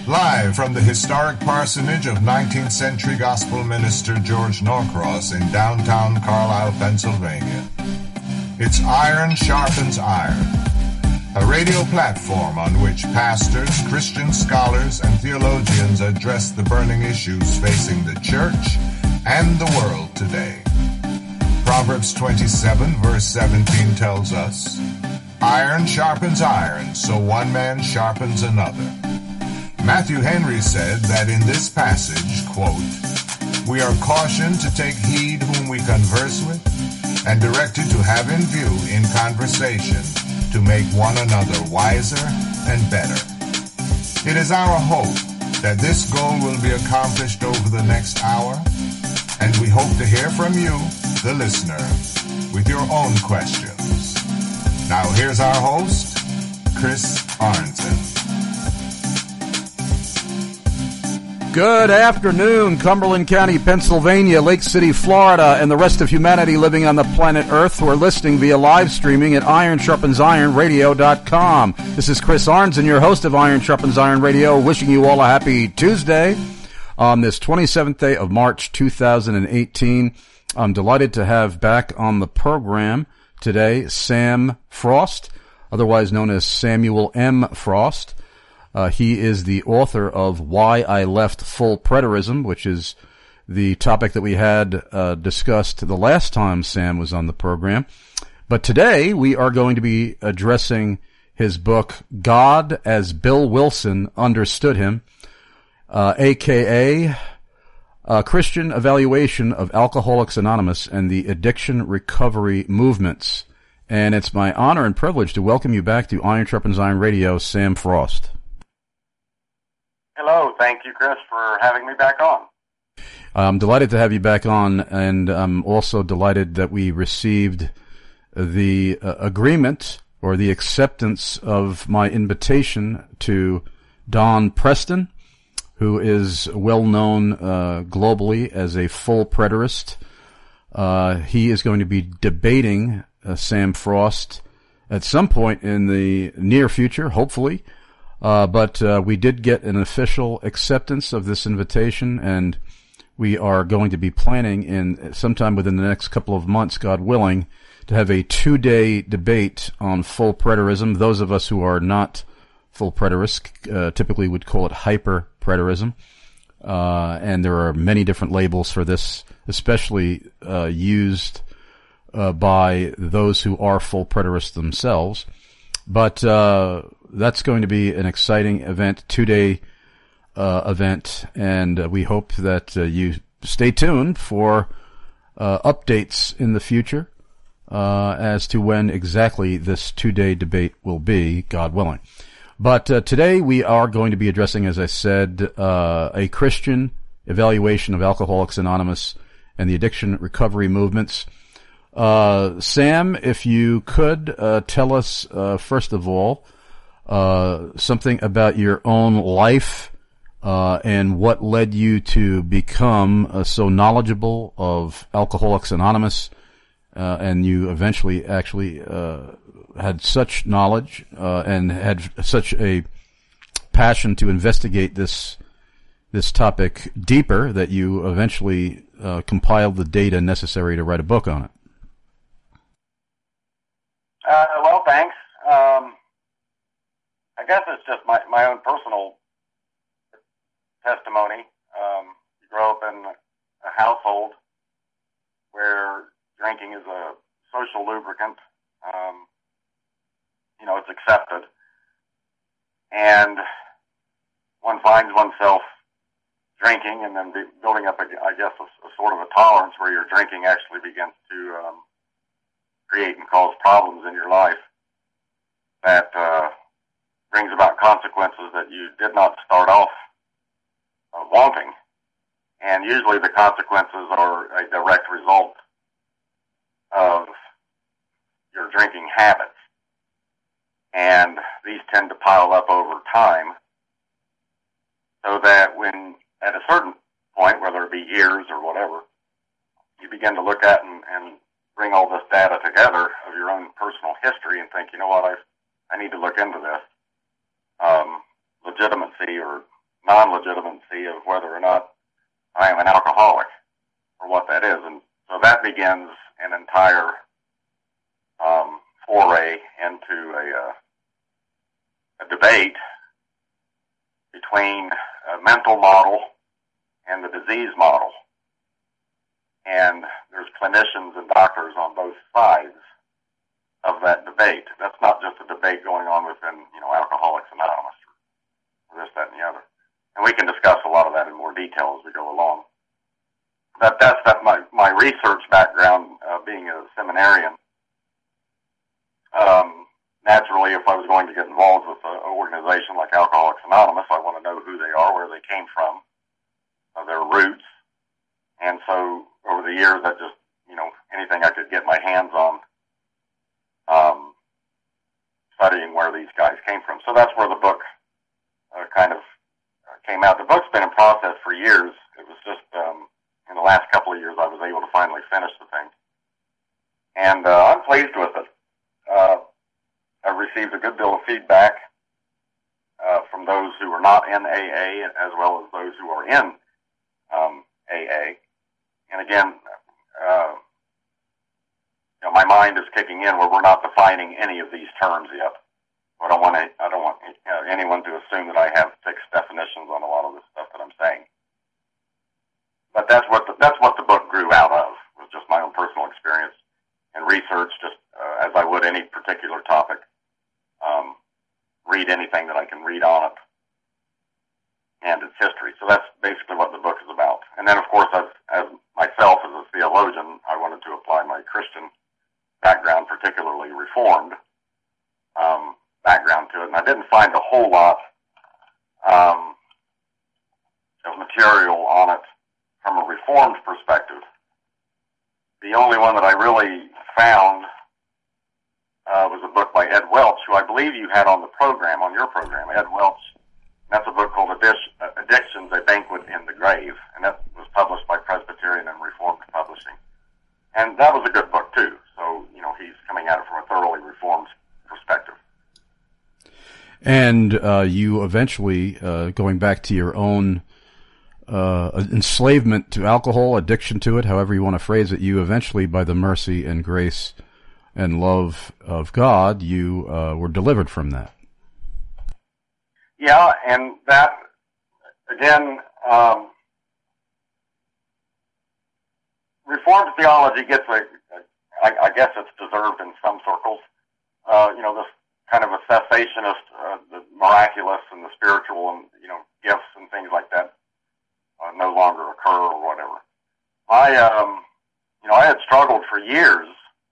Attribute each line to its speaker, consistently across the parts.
Speaker 1: Live from the historic parsonage of 19th century gospel minister George Norcross in downtown Carlisle, Pennsylvania. It's Iron Sharpens Iron, a radio platform on which pastors, Christian scholars, and theologians address the burning issues facing the church and the world today. Proverbs 27 verse 17 tells us, "Iron sharpens iron, so one man sharpens another." Matthew Henry said that in this passage, quote, "We are cautioned to take heed whom we converse with, and directed to have in view in conversation to make one another wiser and better." It is our hope that this goal will be accomplished over the next hour, and we hope to hear from you, the listener, with your own questions. Now here's our host, Chris Arnzen.
Speaker 2: Good afternoon, Cumberland County, Pennsylvania, Lake City, Florida, and the rest of humanity living on the planet Earth who are listening via live streaming at IronSharpensIronRadio.com. This is Chris Arnzen, your host of Iron Sharpens Iron Radio, wishing you all a happy Tuesday on this 27th day of March 2018. I'm delighted to have back on the program today Sam Frost, otherwise known as Samuel M. Frost. He is the author of Why I Left Full Preterism, which is the topic that we had discussed the last time Sam was on the program. But today we are going to be addressing his book, God as Bill Wilson Understood Him, a.k.a. Christian Evaluation of Alcoholics Anonymous and the Addiction Recovery Movements. And it's my honor and privilege to welcome you back to Iron Sharpens Iron Radio, Sam Frost.
Speaker 3: Hello, thank you, Chris, for having me back on.
Speaker 2: I'm delighted to have you back on, and I'm also delighted that we received the agreement or the acceptance of my invitation to Don Preston, who is well known globally as a full preterist. He is going to be debating Sam Frost at some point in the near future, hopefully. But we did get an official acceptance of this invitation, and we are going to be planning in sometime within the next couple of months, God willing, to have a 2-day debate on full preterism. Those of us who are not full preterists typically would call it hyper preterism, and there are many different labels for this, especially used by those who are full preterists themselves. But that's going to be an exciting event, 2-day event, and we hope that you stay tuned for updates in the future as to when exactly this 2-day debate will be, God willing. But today we are going to be addressing, as I said, a Christian evaluation of Alcoholics Anonymous and the addiction recovery movements. Sam, if you could tell us, first of all, something about your own life and what led you to become so knowledgeable of Alcoholics Anonymous, and you eventually actually had such knowledge and had such a passion to investigate this topic deeper that you eventually compiled the data necessary to write a book on it.
Speaker 3: Well, thanks. I guess it's just my own personal testimony. You grow up in a household where drinking is a social lubricant. It's accepted. And one finds oneself drinking and then building up, a sort of a tolerance where your drinking actually begins to create and cause problems in your life that brings about consequences that you did not start off wanting. And usually the consequences are a direct result of your drinking habits. And these tend to pile up over time, so that when, at a certain point, whether it be years or whatever, you begin to look at and bring all this data together of your own personal history and think, you know what, I need to look into this. Legitimacy or non-legitimacy of whether or not I am an alcoholic or what that is. And so that begins an entire foray into a debate between a mental model and the disease model. And there's clinicians and doctors on both sides of that debate. That's not just a debate going on within, Alcoholics Anonymous or this, that, and the other. And we can discuss a lot of that in more detail as we go along. But that's my research background, being a seminarian. Naturally, if I was going to get involved with an organization like Alcoholics Anonymous, I want to know who they are, where they came from, their roots. And so over the years, I just, anything I could get my hands on, studying where these guys came from. So that's where the book kind of came out. The book's been in process for years. It was just in the last couple of years I was able to finally finish the thing. And I'm pleased with it. I've received a good deal of feedback from those who are not in AA as well as those who are in AA. And again, my mind is kicking in where we're not defining any of these terms yet. I don't want anyone to assume that I have fixed definitions on a lot of this stuff that I'm saying. But that's what the book grew out of, was just my own personal experience and research, just as I would any particular topic. Read anything that I can read on it and its history. So that's basically what the book is about. And then, of course, as myself as a theologian, I wanted to apply my Christian background, particularly Reformed background to it. And I didn't find a whole lot of material on it from a Reformed perspective. The only one that I really found was a book by Ed Welch, who I believe you had on your program, Ed Welch. That's a book called Addictions, A Banquet in the Grave, and that was published by Presbyterian and Reformed Publishing. And that was a good book, too. So, he's coming at it from a thoroughly Reformed perspective.
Speaker 2: And you eventually, going back to your own enslavement to alcohol, addiction to it, however you want to phrase it, you eventually, by the mercy and grace and love of God, you were delivered from that.
Speaker 3: Yeah, and that, again, Reformed theology gets I guess it's deserved in some circles, this kind of a cessationist, the miraculous and the spiritual and, gifts and things like that no longer occur or whatever. I had struggled for years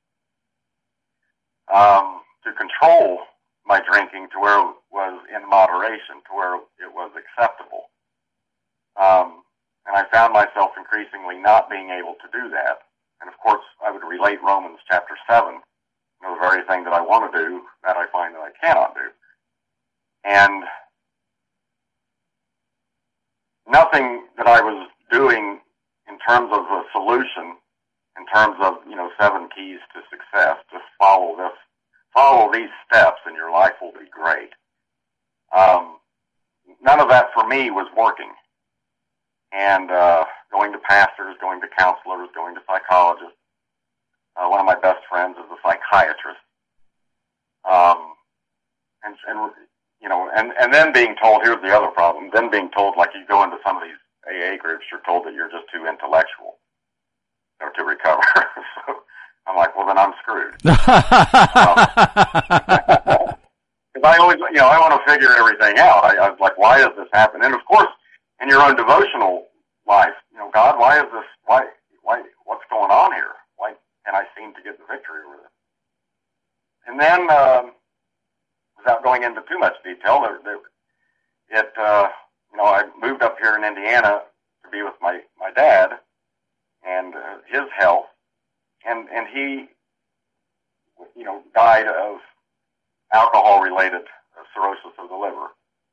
Speaker 3: to control my drinking to where it was in moderation, to where it was acceptable. And I found myself increasingly not being able to do that. And of course, I would relate Romans chapter 7, the very thing that I want to do, that I find that I cannot do. And nothing that I was doing in terms of a solution, in terms of, 7 keys to success, just follow these steps and your life will be great. None of that for me was working. And going to pastors, going to counselors, going to psychologists. One of my best friends is a psychiatrist. And then being told, here's the other problem, then being told, like you go into some of these AA groups, you're told that you're just too intellectual to recover. So I'm like, well, then I'm screwed. Because I always, I want to figure everything out. I was like, why does this happen? And of course, in your own devotional life, God, why is this? Why? What's going on here? Why can't I seem to get the victory over this? And then, without going into too much detail, I moved up here in Indiana to be with my dad and his health, and he, died of alcohol-related cirrhosis of the liver.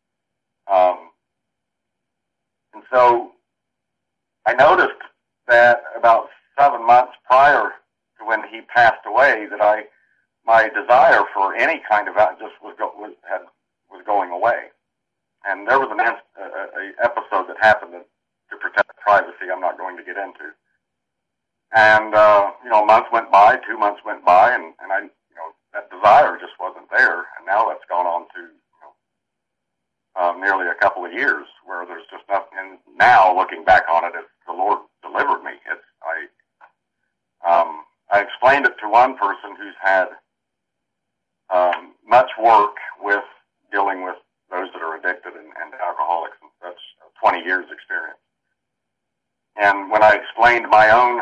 Speaker 3: And so I noticed that about 7 months prior to when he passed away, that my desire for any kind of just was going away. And there was episode that happened to protect privacy I'm not going to get into. And, a month went by, 2 months went by, and I, that desire just wasn't there. And now that's gone on to, nearly a couple of years where there's just nothing. And now looking back on it, the Lord delivered me. I explained it to one person who's had, much work with dealing with those that are addicted and alcoholics and such, 20 years experience. And when I explained my own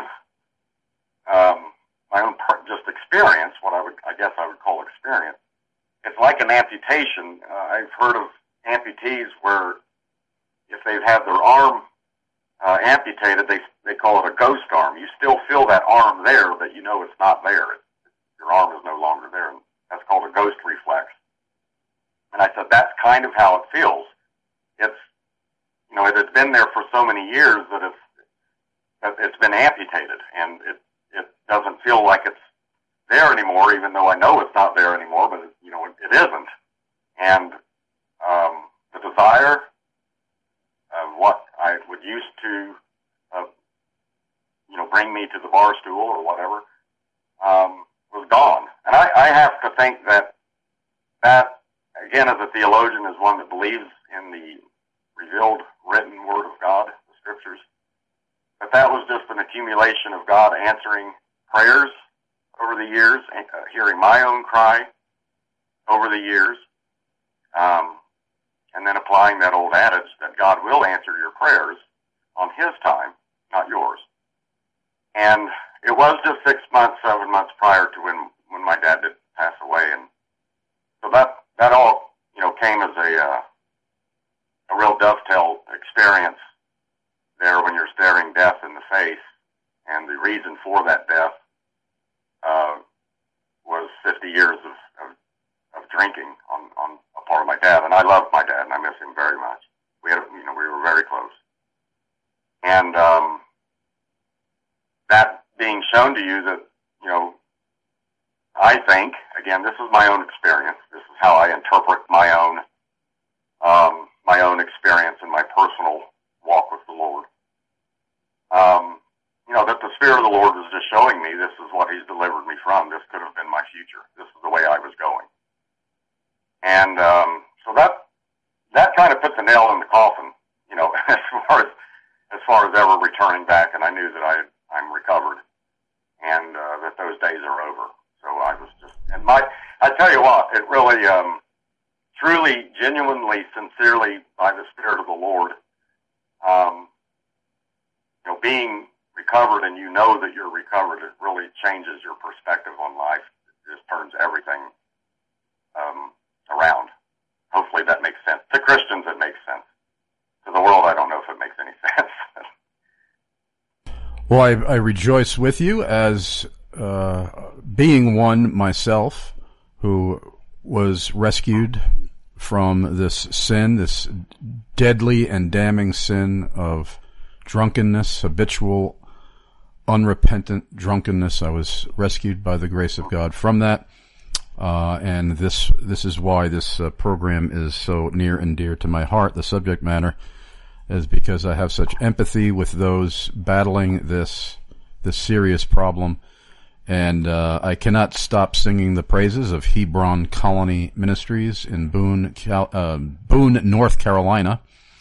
Speaker 3: just experience, what I guess I would call experience, it's like an amputation. I've heard of amputees where if they've had their arm amputated, they call it a ghost arm. You still feel that arm there, but you know it's not there. Your arm is no longer there, and that's called a ghost reflex. And I said, that's kind of how it feels. It's, it has been there for so many years that it's been amputated, and it doesn't feel like it's there anymore, even though I know it's not there anymore, but it isn't. And the desire of what I would used to, bring me to the bar stool or whatever, was gone. And I have to think that, again, as a theologian, is one that believes in the revealed written word of God, the scriptures, that was just an accumulation of God answering prayers over the years, hearing my own cry over the years, and then applying that old adage that God will answer your prayers on His time, not yours. And it was just 6 months, 7 months prior to when my dad did pass away, and so that all came as a real dovetail experience there when you're staring death in the face, and the reason for that death was 50 years of drinking on a part of my dad. And I love my dad, and I miss him very much. We were very close. And that being shown to you that, I think, again, this is my own experience. This is how I interpret my own experience and my personal walk with the Lord. That the Spirit of the Lord was just showing me this is what He's delivered me from. This could have been my future. This is the way I was going. And so that kind of put the nail in the coffin, as far as ever returning back. And I knew that I'm recovered, and that those days are over. So I was just, I tell you what, it really, truly, genuinely, sincerely, by the Spirit of the Lord, being recovered, and that you're recovered, it really changes your perspective on life. It just turns everything around. Hopefully that makes sense. To Christians, it makes sense. To the world, I don't know if it makes any sense.
Speaker 2: Well, I rejoice with you as being one myself who was rescued from this sin, this deadly and damning sin of drunkenness, habitual, unrepentant drunkenness. I was rescued by the grace of God from that. And this is why this program is so near and dear to my heart. The subject matter is because I have such empathy with those battling this serious problem. And I cannot stop singing the praises of Hebron Colony Ministries in Boone, North Carolina,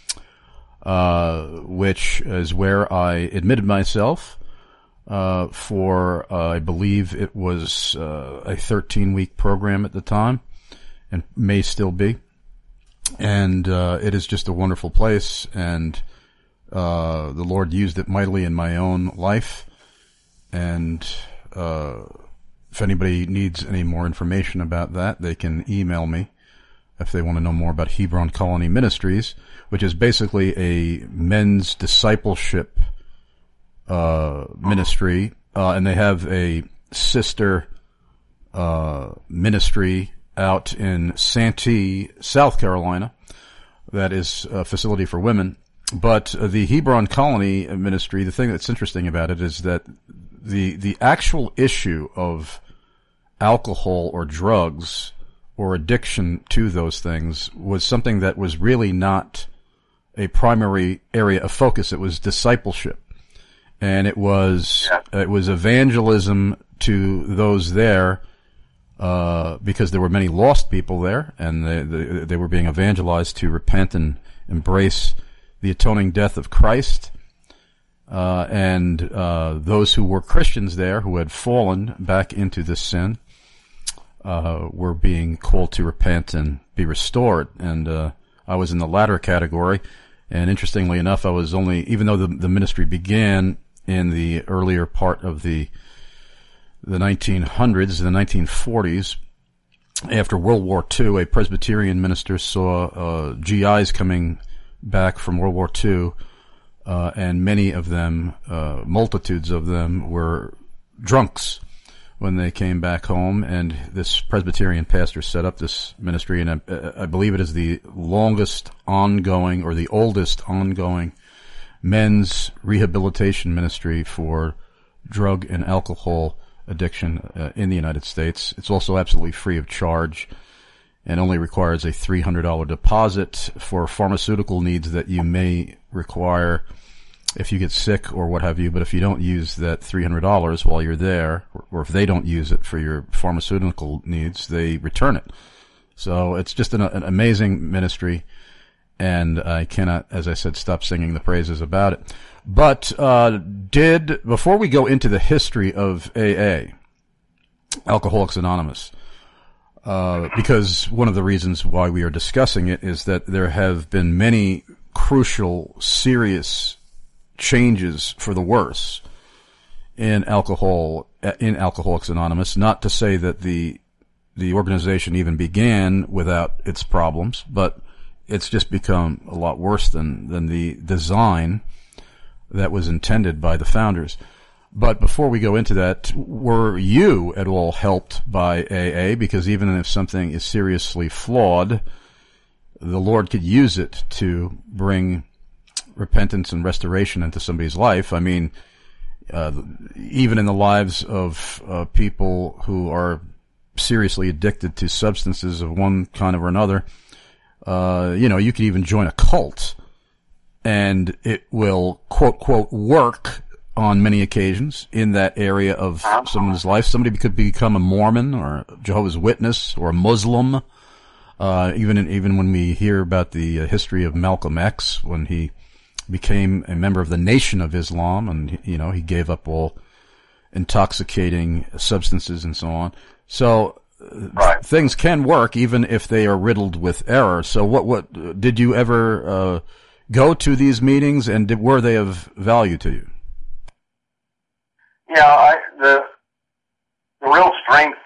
Speaker 2: which is where I admitted myself for, I believe it was a 13-week program at the time, and may still be. And it is just a wonderful place, and the Lord used it mightily in my own life. And if anybody needs any more information about that, they can email me if they want to know more about Hebron Colony Ministries, which is basically a men's discipleship ministry, and they have a sister ministry out in Santee, South Carolina, that is a facility for women. But the Hebron Colony Ministry, the thing that's interesting about it is that the actual issue of alcohol or drugs or addiction to those things was something that was really not a primary area of focus. It was discipleship, and it was evangelism to those there, because there were many lost people there, and they were being evangelized to repent and embrace the atoning death of Christ. And those who were Christians there, who had fallen back into this sin, were being called to repent and be restored. And I was in the latter category. And interestingly enough, I was only, even though the ministry began in the earlier part of the 1900s, the 1940s, after World War II, a Presbyterian minister saw GIs coming back from World War II, and many of them, multitudes of them, were drunks when they came back home. And this Presbyterian pastor set up this ministry, and I believe it is the longest ongoing, or the oldest ongoing, men's rehabilitation ministry for drug and alcohol addiction in the United States. It's also absolutely free of charge, and only requires a $300 deposit for pharmaceutical needs that you may require if you get sick or what have you. But if you don't use that $300 while you're there, or if they don't use it for your pharmaceutical needs, they return it. So it's just an amazing ministry, and I cannot, as I said, stop singing the praises about it. But before we go into the history of AA, Alcoholics Anonymous, because one of the reasons why we are discussing it is that there have been many crucial, serious changes for the worse in Alcoholics Anonymous. Not to say that the organization even began without its problems, but it's just become a lot worse than the design that was intended by the founders. But before we go into that, were you at all helped by AA? Because even if something is seriously flawed, the Lord could use it to bring repentance and restoration into somebody's life. I mean, even in the lives of people who are seriously addicted to substances of one kind or another, you could even join a cult, and it will, quote, quote, work on many occasions in that area of someone's life. Somebody could become a Mormon or a Jehovah's Witness or a Muslim. Even when we hear about the history of Malcolm X, when he became a member of the Nation of Islam, and he gave up all intoxicating substances and so on. So things can work even if they are riddled with error. So what did you ever go to these meetings, and were they of value to you?
Speaker 3: Yeah, the real strength.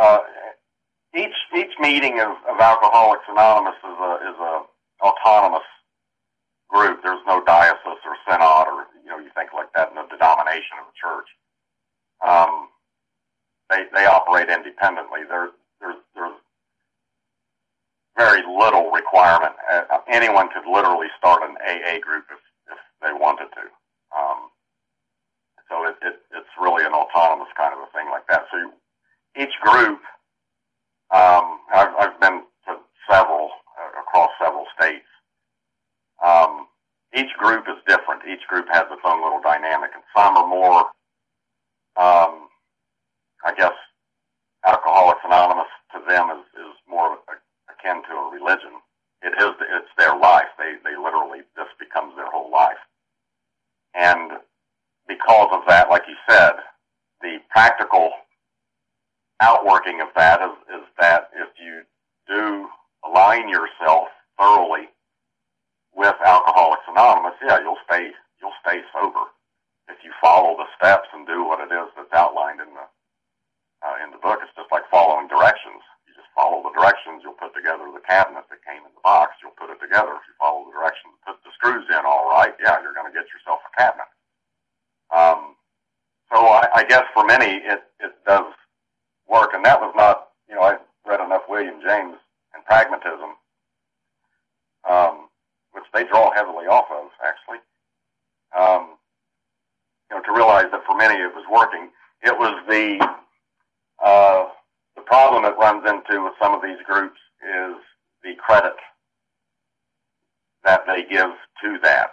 Speaker 3: Each meeting of Alcoholics Anonymous is a autonomous group. There's no diocese or synod or you think like that in the denomination of the church. They operate independently. There's very little requirement. Anyone could literally start an AA group if they wanted to. So it's really an autonomous kind of a thing like that. So each group, I've been to several across several states. Each group is different. Each group has its own little dynamic, and some are more, I guess, Alcoholics Anonymous to them is more akin to a religion. It's their life. They literally, this becomes their whole life. And because of that, like you said, the practical outworking of that is that if you do align yourself thoroughly with Alcoholics Anonymous, you'll stay sober if you follow the steps and do what it is that's outlined in the book. It's just like following directions. You just follow the directions. You'll put together the cabinet that came in the box. You'll put it together. If you follow the directions, put the screws in all right, you're going to get yourself a cabinet. So I guess for many it does work, and that was not, I read enough William James and Pragmatism, which they draw heavily off of, actually, to realize that for many it was working. It was the problem it runs into with some of these groups is the credit that they give to that,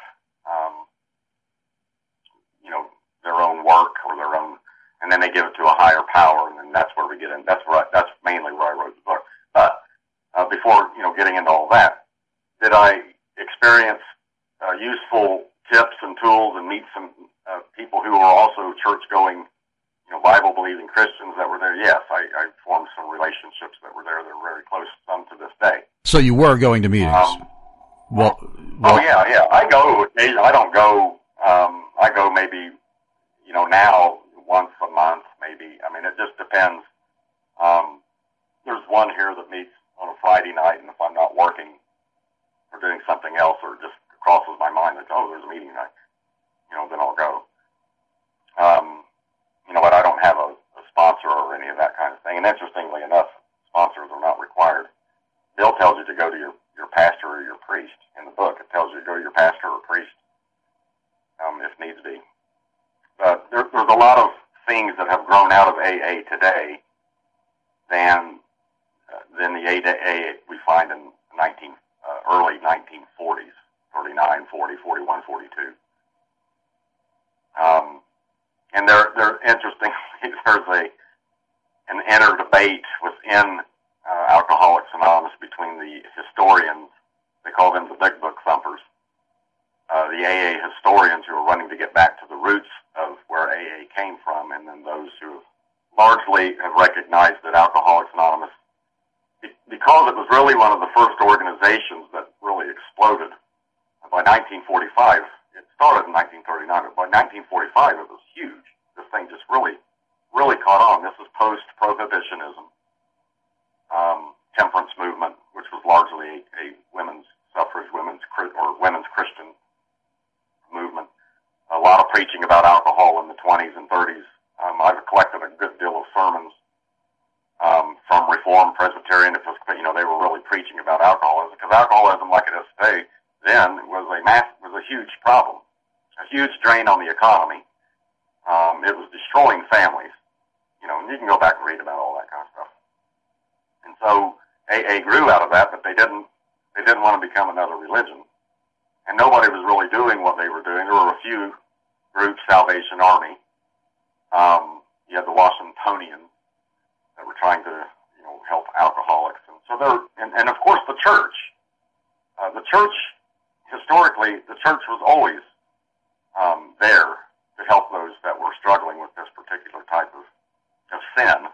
Speaker 3: their own work or their own, and then they give it to a higher power, and then that's where we get in. That's mainly where I wrote the book. But before getting into all that, did I experience useful tips and tools and meet some people who were also church-going, Bible-believing Christians that were there? Yes, I formed some relationships that were there that are very close, some to this day.
Speaker 2: So you were going to meetings?
Speaker 3: Oh yeah. I go occasionally. I don't go. I go maybe, now once a month, maybe. I mean, it just depends. There's one here that meets on a Friday night, and if I'm not working or doing something else, or just crosses my mind that, there's a meeting night, then I'll go. But I don't have a sponsor or any of that kind of thing. And interestingly enough, sponsors are not required. Bill tells you to go to your pastor or your priest. In the book, it tells you to go to your pastor or priest, if needs be. But there's a lot of things that have grown out of AA today than the AA we find in early 1940s, 39, 40, 41, 42. And they're interesting. There's an inner debate within Alcoholics Anonymous between the historians. They call them the big book thumpers. The AA historians who are running to get back to the roots of where AA came from, and then those who largely have recognized that Alcoholics Anonymous, because it was really one of the first organizations that really exploded. By 1945, it started in 1939, but by 1945 it was huge. This thing just really, really caught on. This is post-prohibitionism, temperance movement, which was largely a women's suffrage, women's Christian movement. A lot of preaching about alcohol in the 20s and 30s. I've collected a good deal of sermons from Reformed, Presbyterian, Episcopal. They were really preaching about alcoholism, because alcoholism, like it is today, then was a huge problem, a huge drain on the economy. It was destroying families. And you can go back and read about all that kind of stuff. And so AA grew out of that, but they didn't want to become another religion. And nobody was really doing what they were doing. There were a few groups, Salvation Army. You had the Washingtonians that were trying to, help alcoholics. And so and of course the church. Historically, the church was always there to help those that were struggling with this particular type of sin.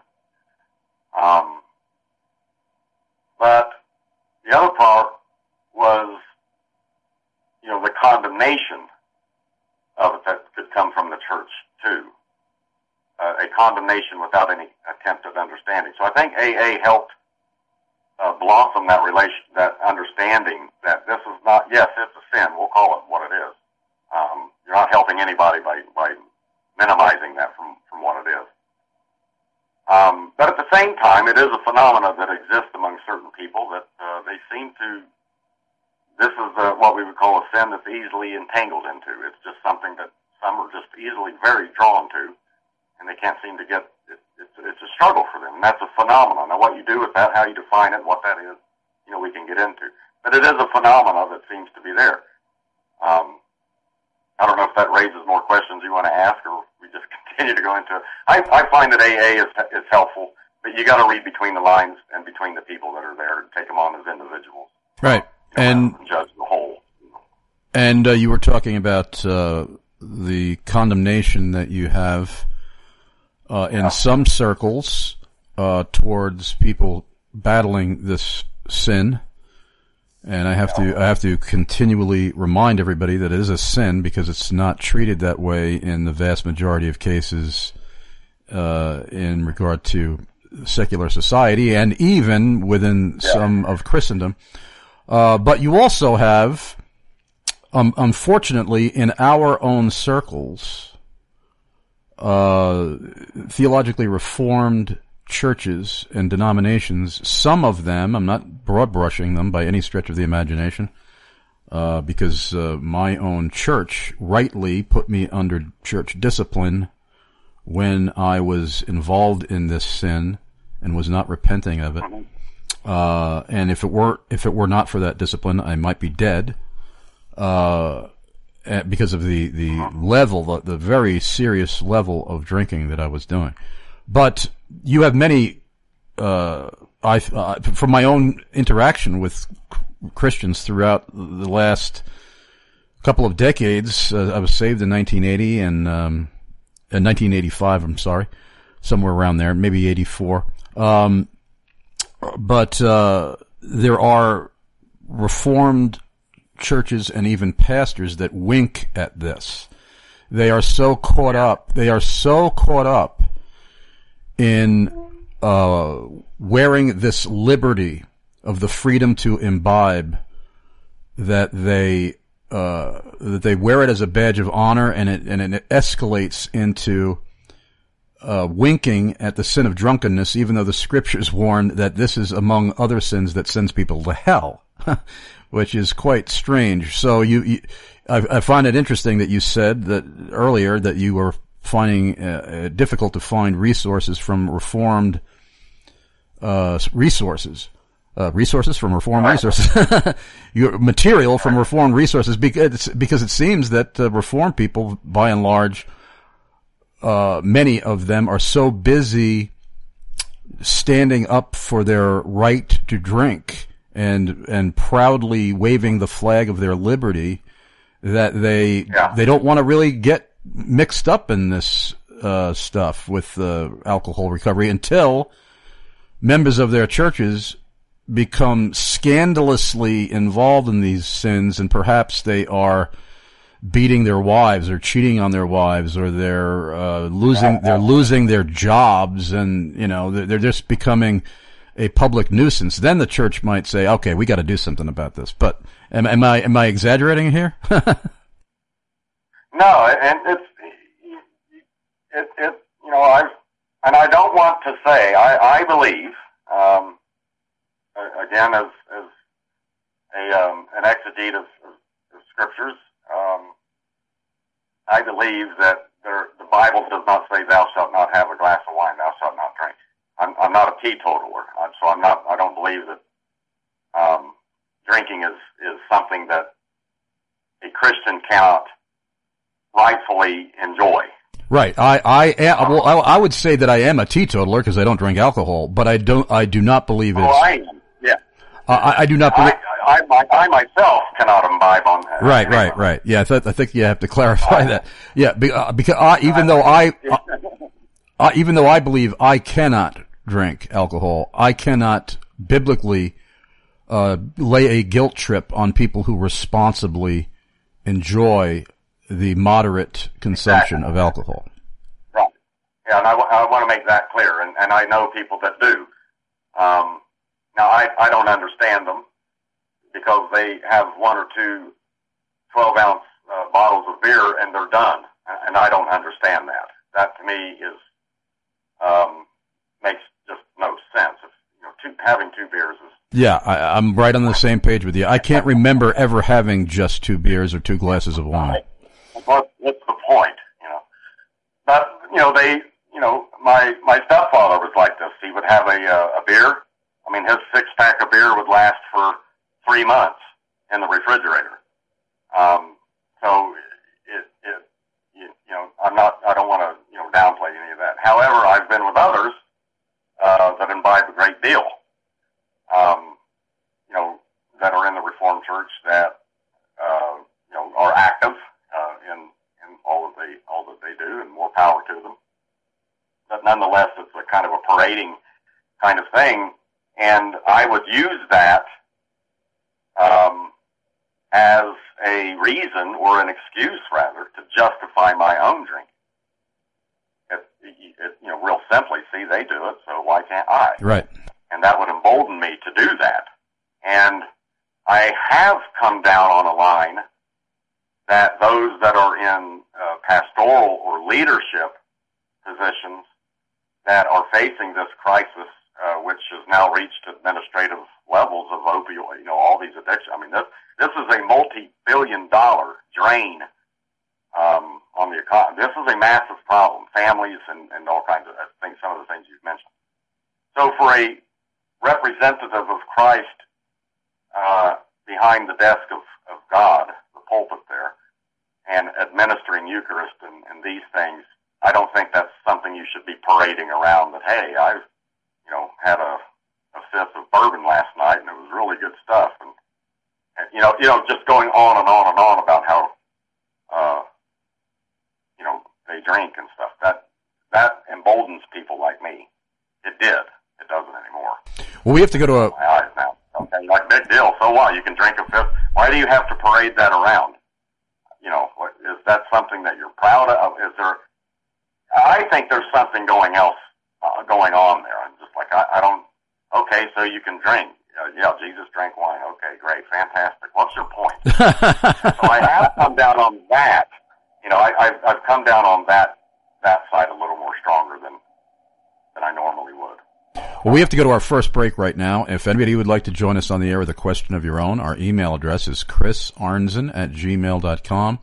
Speaker 3: But the other part was, the condemnation of it that could come from the church too. A condemnation without any attempt at understanding. So I think AA helped blossom that understanding that this is not, yes, it's a sin. We'll call it what it is. You're not helping anybody by minimizing that from what it is. But at the same time, it is a phenomenon that exists among certain people that they seem to. This is what we would call a sin that's easily entangled into. It's just something that some are just easily very drawn to, and they can't seem to get. It's a struggle for them, and that's a phenomenon. Now, what you do with that, how you define it, what that is, we can get into. But it is a phenomenon that seems to be there. I don't know if that raises more questions you want to ask, or we just continue to go into it. I find that AA is helpful, but you got to read between the lines and between the people that are there and take them on as individuals.
Speaker 2: Right. And
Speaker 3: judge the whole.
Speaker 2: And you were talking about the condemnation that you have in some circles towards people battling this sin. And I have to continually remind everybody that it is a sin, because it's not treated that way in the vast majority of cases in regard to secular society, and even within some of Christendom. But you also have, unfortunately, in our own circles, theologically reformed churches and denominations. Some of them, I'm not broad brushing them by any stretch of the imagination, because my own church rightly put me under church discipline when I was involved in this sin and was not repenting of it. And if it were not for that discipline, I might be dead. because of the level, the very serious level of drinking that I was doing. But you have many, from my own interaction with Christians throughout the last couple of decades, I was saved in 1980 and, 1985, I'm sorry, somewhere around there, maybe 84. But there are Reformed churches and even pastors that wink at this. They are so caught up in wearing this liberty of the freedom to imbibe that they wear it as a badge of honor, and it escalates into winking at the sin of drunkenness, even though the scriptures warn that this is among other sins that sends people to hell, which is quite strange. So I find it interesting that you said that earlier that you were finding difficult to find resources from Reformed resources from Reformed resources, your material from Reformed resources, because it seems that Reformed people, by and large, many of them are so busy standing up for their right to drink and proudly waving the flag of their liberty that they don't want to really get mixed up in this stuff with alcohol recovery until members of their churches become scandalously involved in these sins, and perhaps they are beating their wives or cheating on their wives, or they're losing their jobs, and they're just becoming a public nuisance. Then the church might say, okay, we got to do something about this. But am I exaggerating here?
Speaker 3: No, and I don't want to say, I believe, again, as an exegete of scriptures, I believe that the Bible does not say, "Thou shalt not have a glass of wine, thou shalt not drink." I'm not a teetotaler, so I don't believe that drinking is something that a Christian cannot rightfully enjoy.
Speaker 2: Right. I would say that I am a teetotaler because I don't drink alcohol, but I do not believe it's.
Speaker 3: Oh, I am. Yeah.
Speaker 2: I do not believe.
Speaker 3: I myself cannot imbibe on that.
Speaker 2: Right. Yeah, I think you have to clarify that. Yeah, because even though I believe I cannot drink alcohol, I cannot biblically lay a guilt trip on people who responsibly enjoy the moderate consumption of alcohol.
Speaker 3: Right. Yeah, and I want to make that clear, and I know people that do. Now, I don't understand them because they have one or two 12-ounce bottles of beer and they're done, and I don't understand that. That to me is makes just no sense. Having two beers is. Yeah,
Speaker 2: I'm right on the same page with you. I can't remember ever having just 2 beers or 2 glasses of wine.
Speaker 3: What's the point? But my stepfather was like this. He would have a beer. I mean, his 6-pack of beer would last for 3 months in the refrigerator. So I don't want to downplay any of that. However, I've been with others that imbibe a great deal. That are in the Reformed Church that are active in all that they do, and more power to them. But nonetheless, it's a kind of a parading kind of thing, and I would use that as a reason, or an excuse rather, to justify my own drinking. Real simply, see, they do it, so why can't I?
Speaker 2: Right.
Speaker 3: And that would embolden me to do that. And I have come down on a line that those that are in pastoral or leadership positions that are facing this crisis, which has now reached administrative levels of opioid, all these addictions. I mean, this is a multi-billion-dollar drain on the economy. This is a massive problem, families and all kinds of things, some of the things you've mentioned. So for a representative of Christ behind the desk of God, the administering Eucharist and these things, I don't think that's something you should be parading around that, hey, I've, had a fifth of bourbon last night and it was really good stuff. And just going on and on and on about how, they drink and stuff. That emboldens people like me. It did. It doesn't anymore.
Speaker 2: Well, we have to go to a...
Speaker 3: My eyes now. Okay, like, big deal. So what? You can drink a fifth. Why do you have to parade that around? Is that something that you're proud of? I think there's something going on there. I'm just like, I don't, okay, so you can drink. Jesus drank wine. Okay, great, fantastic. What's your point? So I have come down on that. I've come down on that side a little more stronger than I normally would.
Speaker 2: Well, we have to go to our first break right now. If anybody would like to join us on the air with a question of your own, our email address is chrisarnzen@gmail.com,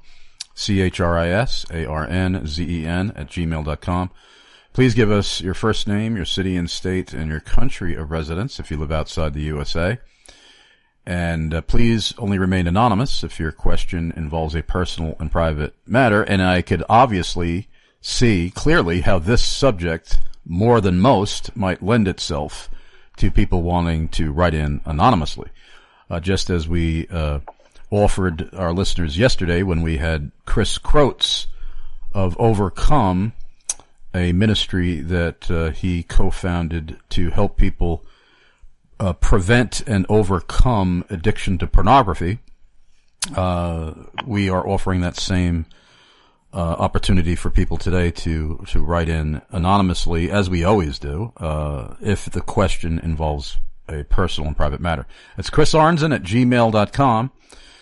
Speaker 2: chrisarnzen@gmail.com. Please give us your first name, your city and state, and your country of residence if you live outside the USA. And please only remain anonymous if your question involves a personal and private matter. And I could obviously see clearly how this subject, more than most, might lend itself to people wanting to write in anonymously. Just as we offered our listeners yesterday when we had Chris Croats of Overcome, a ministry that he co-founded to help people prevent and overcome addiction to pornography. We are offering that same opportunity for people today to write in anonymously, as we always do, if the question involves a personal and private matter. It's chrisarnzen@gmail.com,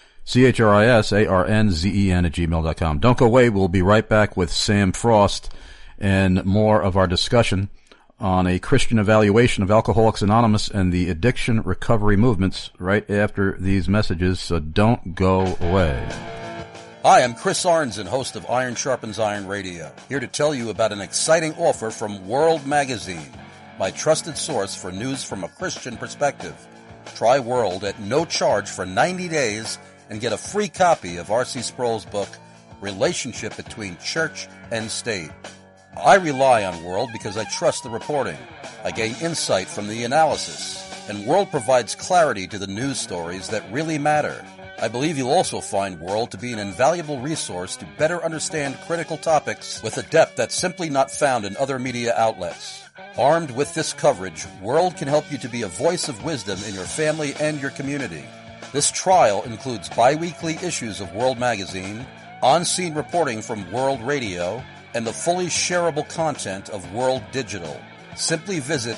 Speaker 2: chrisarnzen@gmail.com. Don't go away. We'll be right back with Sam Frost and more of our discussion on a Christian evaluation of Alcoholics Anonymous and the addiction recovery movements right after these messages, so don't go away.
Speaker 4: Hi, I'm Chris Arnzen, host of Iron Sharpens Iron Radio, here to tell you about an exciting offer from World Magazine, my trusted source for news from a Christian perspective. Try World at no charge for 90 days and get a free copy of R.C. Sproul's book, Relationship Between Church and State. I rely on World because I trust the reporting. I gain insight from the analysis, and World provides clarity to the news stories that really matter. I believe you'll also find World to be an invaluable resource to better understand critical topics with a depth that's simply not found in other media outlets. Armed with this coverage, World can help you to be a voice of wisdom in your family and your community. This trial includes bi-weekly issues of World Magazine, on-scene reporting from World Radio, and the fully shareable content of World Digital. Simply visit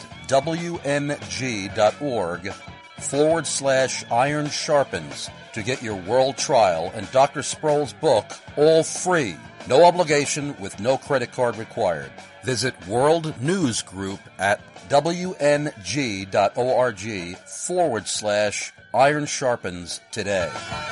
Speaker 4: wmg.org/Iron Sharpens to get your World trial and Dr. Sproul's book all free. No obligation with no credit card required. Visit World News Group at wmg.org/Iron Sharpens today.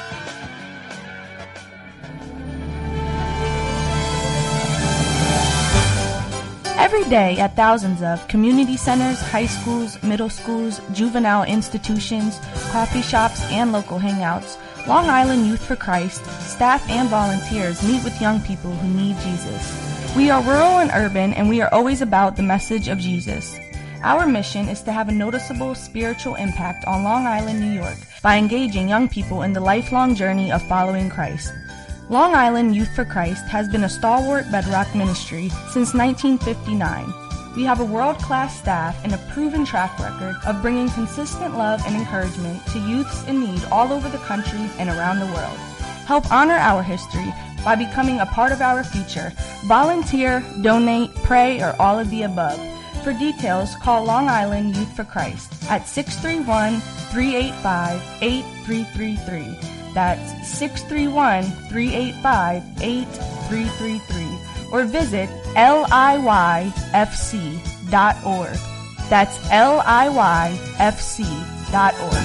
Speaker 5: Every day at thousands of community centers, high schools, middle schools, juvenile institutions, coffee shops, and local hangouts, Long Island Youth for Christ, staff and volunteers meet with young people who need Jesus. We are rural and urban, and we are always about the message of Jesus. Our mission is to have a noticeable spiritual impact on Long Island, New York, by engaging young people in the lifelong journey of following Christ. Long Island Youth for Christ has been a stalwart bedrock ministry since 1959. We have a world-class staff and a proven track record of bringing consistent love and encouragement to youths in need all over the country and around the world. Help honor our history by becoming a part of our future. Volunteer, donate, pray, or all of the above. For details, call Long Island Youth for Christ at 631-385-8333. That's 631-385-8333. Or visit LIYFC.org. That's LIYFC.org.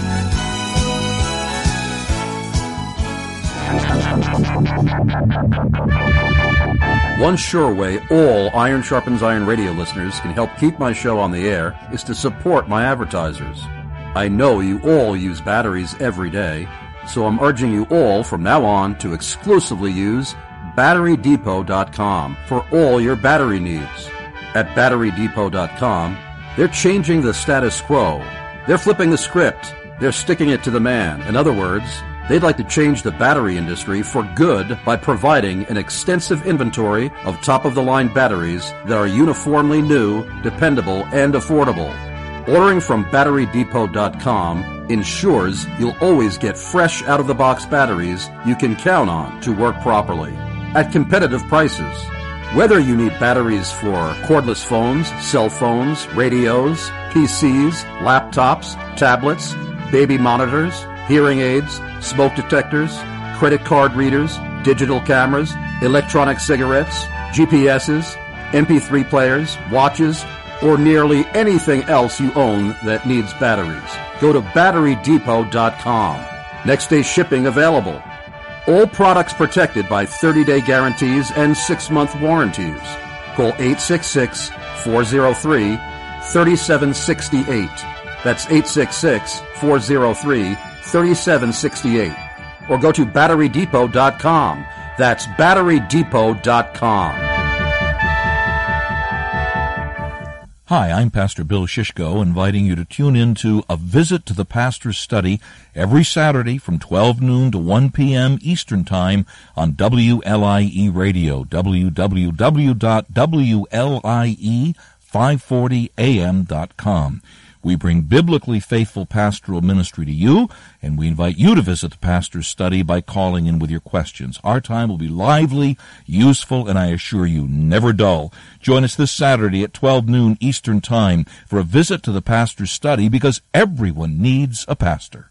Speaker 4: One sure way all Iron Sharpens Iron radio listeners can help keep my show on the air is to support my advertisers. I know you all use batteries every day, so I'm urging you all from now on to exclusively use BatteryDepot.com for all your battery needs. At BatteryDepot.com, they're changing the status quo. They're flipping the script. They're sticking it to the man. In other words, they'd like to change the battery industry for good by providing an extensive inventory of top-of-the-line batteries that are uniformly new, dependable, and affordable. Ordering from BatteryDepot.com ensures you'll always get fresh out-of-the-box batteries you can count on to work properly at competitive prices. Whether you need batteries for cordless phones, cell phones, radios, PCs, laptops, tablets, baby monitors, hearing aids, smoke detectors, credit card readers, digital cameras, electronic cigarettes, GPSs, MP3 players, watches, or nearly anything else you own that needs batteries, go to BatteryDepot.com. Next day shipping available. All products protected by 30-day guarantees and 6-month warranties. Call 866-403-3768. That's 866-403-3768. Or go to BatteryDepot.com. That's BatteryDepot.com.
Speaker 6: Hi, I'm Pastor Bill Shishko, inviting you to tune in to A Visit to the Pastor's Study every Saturday from 12 noon to 1 p.m. Eastern Time on WLIE Radio, www.WLIE540am.com. We bring biblically faithful pastoral ministry to you, and we invite you to visit the Pastor's Study by calling in with your questions. Our time will be lively, useful, and I assure you, never dull. Join us this Saturday at 12 noon Eastern Time for a visit to the Pastor's Study, because everyone needs a pastor.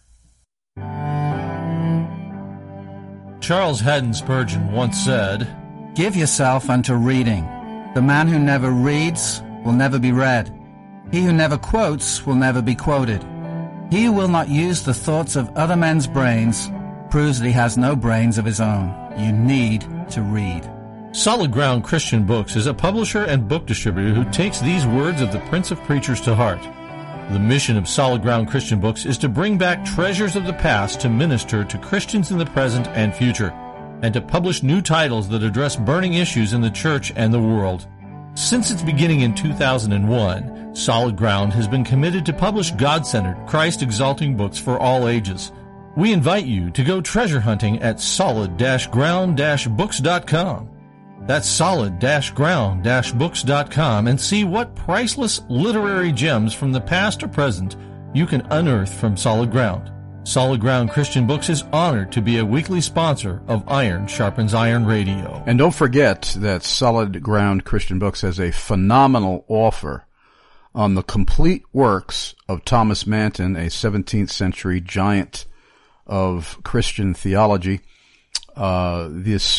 Speaker 7: Charles Haddon Spurgeon once said,
Speaker 8: "Give yourself unto reading. The man who never reads will never be read. He who never quotes will never be quoted. He who will not use the thoughts of other men's brains proves that he has no brains of his own. You need to read."
Speaker 7: Solid Ground Christian Books is a publisher and book distributor who takes these words of the Prince of Preachers to heart. The mission of Solid Ground Christian Books is to bring back treasures of the past to minister to Christians in the present and future, and to publish new titles that address burning issues in the church and the world. Since its beginning in 2001, Solid Ground has been committed to publish God-centered, Christ-exalting books for all ages. We invite you to go treasure hunting at solid-ground-books.com. That's solid-ground-books.com, and see what priceless literary gems from the past or present you can unearth from Solid Ground. Solid Ground Christian Books is honored to be a weekly sponsor of Iron Sharpens Iron Radio.
Speaker 2: And don't forget that Solid Ground Christian Books has a phenomenal offer on the complete works of Thomas Manton, a 17th century giant of Christian theology. This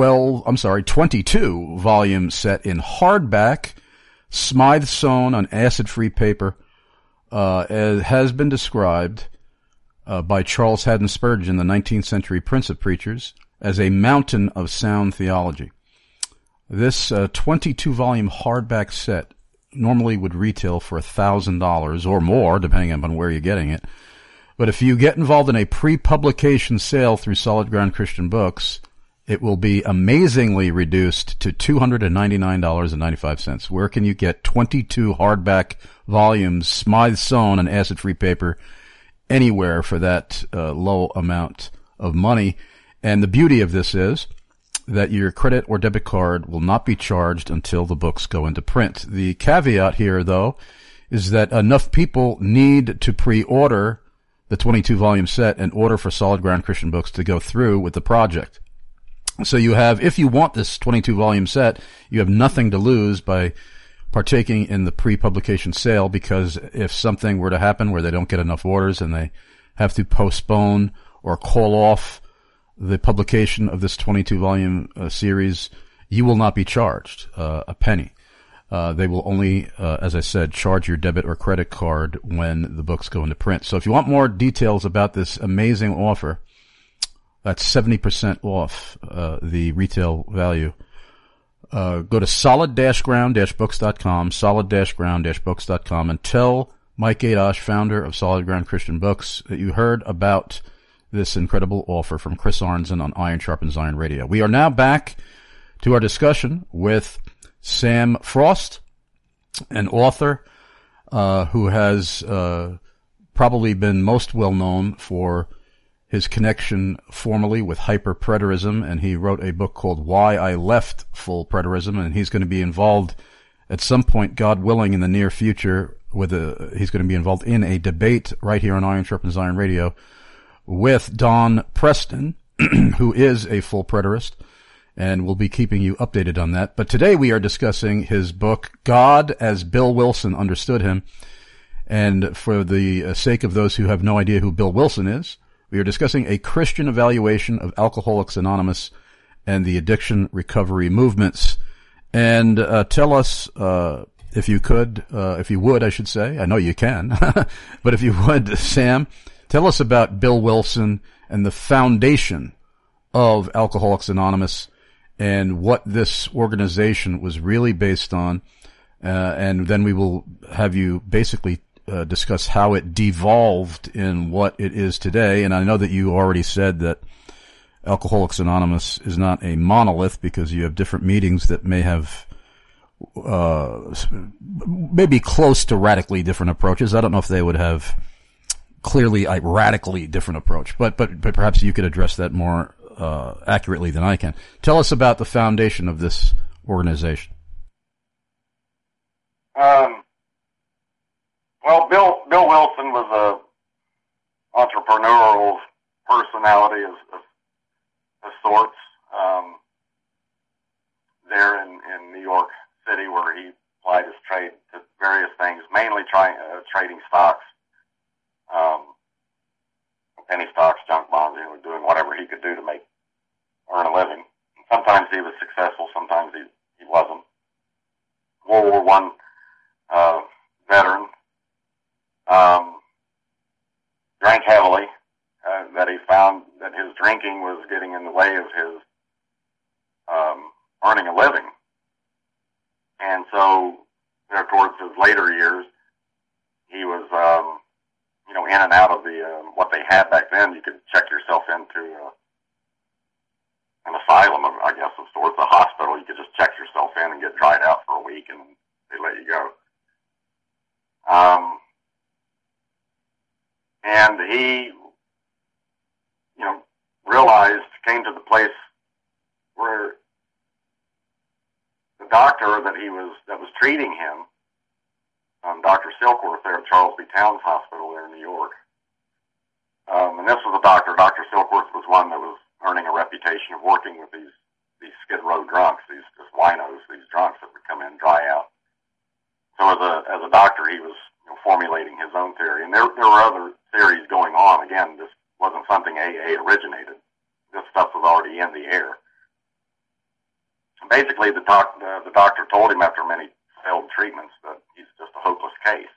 Speaker 2: 22 volume set in hardback, smythe sewn on acid-free paper, has been described by Charles Haddon Spurgeon, the 19th century Prince of Preachers, as a mountain of sound theology. This 22-volume hardback set normally would retail for $1,000 or more, depending on where you're getting it. But if you get involved in a pre-publication sale through Solid Ground Christian Books, it will be amazingly reduced to $299.95. Where can you get 22 hardback volumes, smythe sewn on acid-free paper, anywhere for that low amount of money? And the beauty of this is that your credit or debit card will not be charged until the books go into print. The caveat here, though, is that enough people need to pre-order the 22-volume set in order for Solid Ground Christian Books to go through with the project. So you have, if you want this 22-volume set, you have nothing to lose by partaking in the pre-publication sale, because if something were to happen where they don't get enough orders and they have to postpone or call off the publication of this 22-volume series, you will not be charged a penny. They will only, as I said, charge your debit or credit card when the books go into print. So if you want more details about this amazing offer, that's 70% off the retail value. Go to solid-ground-books.com, solid-ground-books.com, and tell Mike Gaydosh, founder of Solid Ground Christian Books, that you heard about this incredible offer from Chris Arnzen on Iron Sharpens Iron Radio. We are now back to our discussion with Sam Frost, an author who has probably been most well known for his connection formerly with hyperpreterism, and he wrote a book called Why I Left Full Preterism, and he's going to be involved at some point, God willing, in the near future, he's going to be involved in a debate right here on Iron Sharpens Iron Radio with Don Preston, who is a full preterist, and we'll be keeping you updated on that. But today we are discussing his book, God as Bill Wilson Understood Him. And for the sake of those who have no idea who Bill Wilson is, we are discussing a Christian evaluation of Alcoholics Anonymous and the addiction recovery movements. And tell us, if you would, I should say. I know you can. But if you would, Sam, tell us about Bill Wilson and the foundation of Alcoholics Anonymous and what this organization was really based on. And then we will have you basically discuss how it devolved in what it is today. And I know that you already said that Alcoholics Anonymous is not a monolith because you have different meetings that may have maybe close to radically different approaches. I don't know if they would have clearly a radically different approach, but perhaps you could address that more accurately than I can. Tell us about the foundation of this organization.
Speaker 3: Well, Bill Wilson was a entrepreneurial personality of sorts there in New York City, where he applied his trade to various things, mainly trading stocks, penny stocks, junk bonds, doing whatever he could do to earn a living. Sometimes he was successful, sometimes he wasn't. World War I veteran, drank heavily, that he found that his drinking was getting in the way of his earning a living. And so, towards his later years, he was, in and out of the what they had back then. You could check yourself into an asylum, I guess, of sorts, a hospital. You could just check yourself in and get dried out for a week, and they let you go. And he, came to the place where the doctor that was treating him, Dr. Silkworth there at Charles B. Towns Hospital there in New York. And this was a doctor. Dr. Silkworth was one that was earning a reputation of working with these Skid Row drunks, these just winos, these drunks that would come in dry out. So as a doctor, he was formulating his own theory. And there were other theories going on. Again, this wasn't something AA originated. This stuff was already in the air. And basically, the doctor told him after many failed treatments that he's just a hopeless case.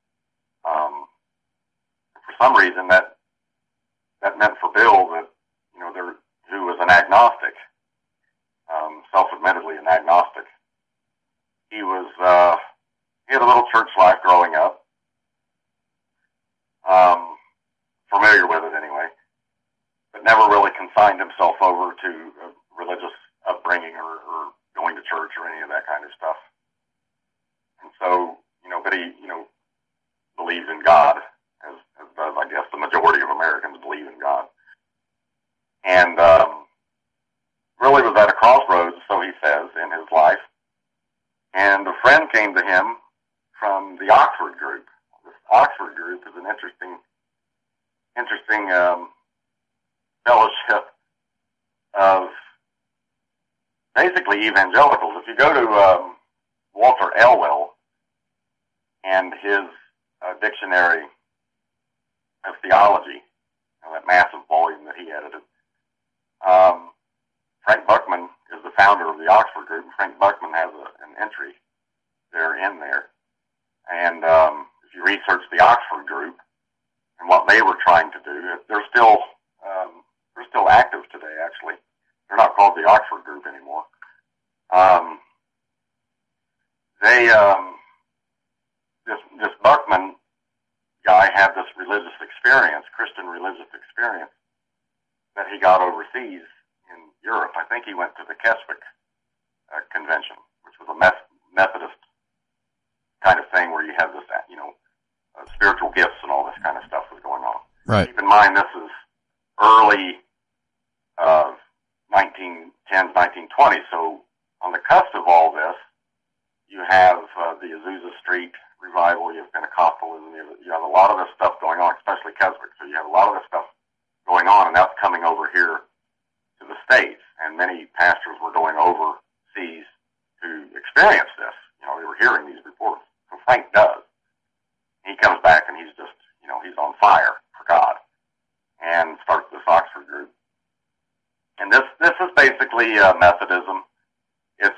Speaker 3: For some reason, that meant for Bill that, who was an agnostic, self-admittedly an agnostic. He had a little church life growing up, familiar with it anyway, but never really consigned himself over to a religious upbringing or going to church or any of that kind of stuff. And so, but he, believes in God, as does, I guess, the majority of Americans believe in God. And really was at a crossroads, so he says, in his life. And a friend came to him from the Oxford group. This Oxford group is an interesting fellowship of basically evangelicals. If you go to Walter Elwell and his dictionary of theology, that massive volume that he edited, Frank Buckman is the founder of the Oxford group. Frank Buckman has an entry in there. And if you research the Oxford group and what they were trying to do, they're still active today, actually. They're not called the Oxford group anymore. This Buckman guy had this religious experience, Christian religious experience, got overseas in Europe, I think he went to the Keswick convention, which was a Methodist kind of thing where you have this, spiritual gifts and all this kind of stuff was going on.
Speaker 2: Right.
Speaker 3: Keep in mind, this is early 1910s, 1920s, so on the cusp of all this, you have the Azusa Street revival, you have Pentecostalism, you have a lot of this stuff going on, especially Keswick, so you have a lot of this stuff going on, and that's coming over here to the States, and many pastors were going overseas to experience this. They were hearing these reports. So Frank does. He comes back and he's just, he's on fire for God, and starts this Oxford group. And this is basically Methodism. It's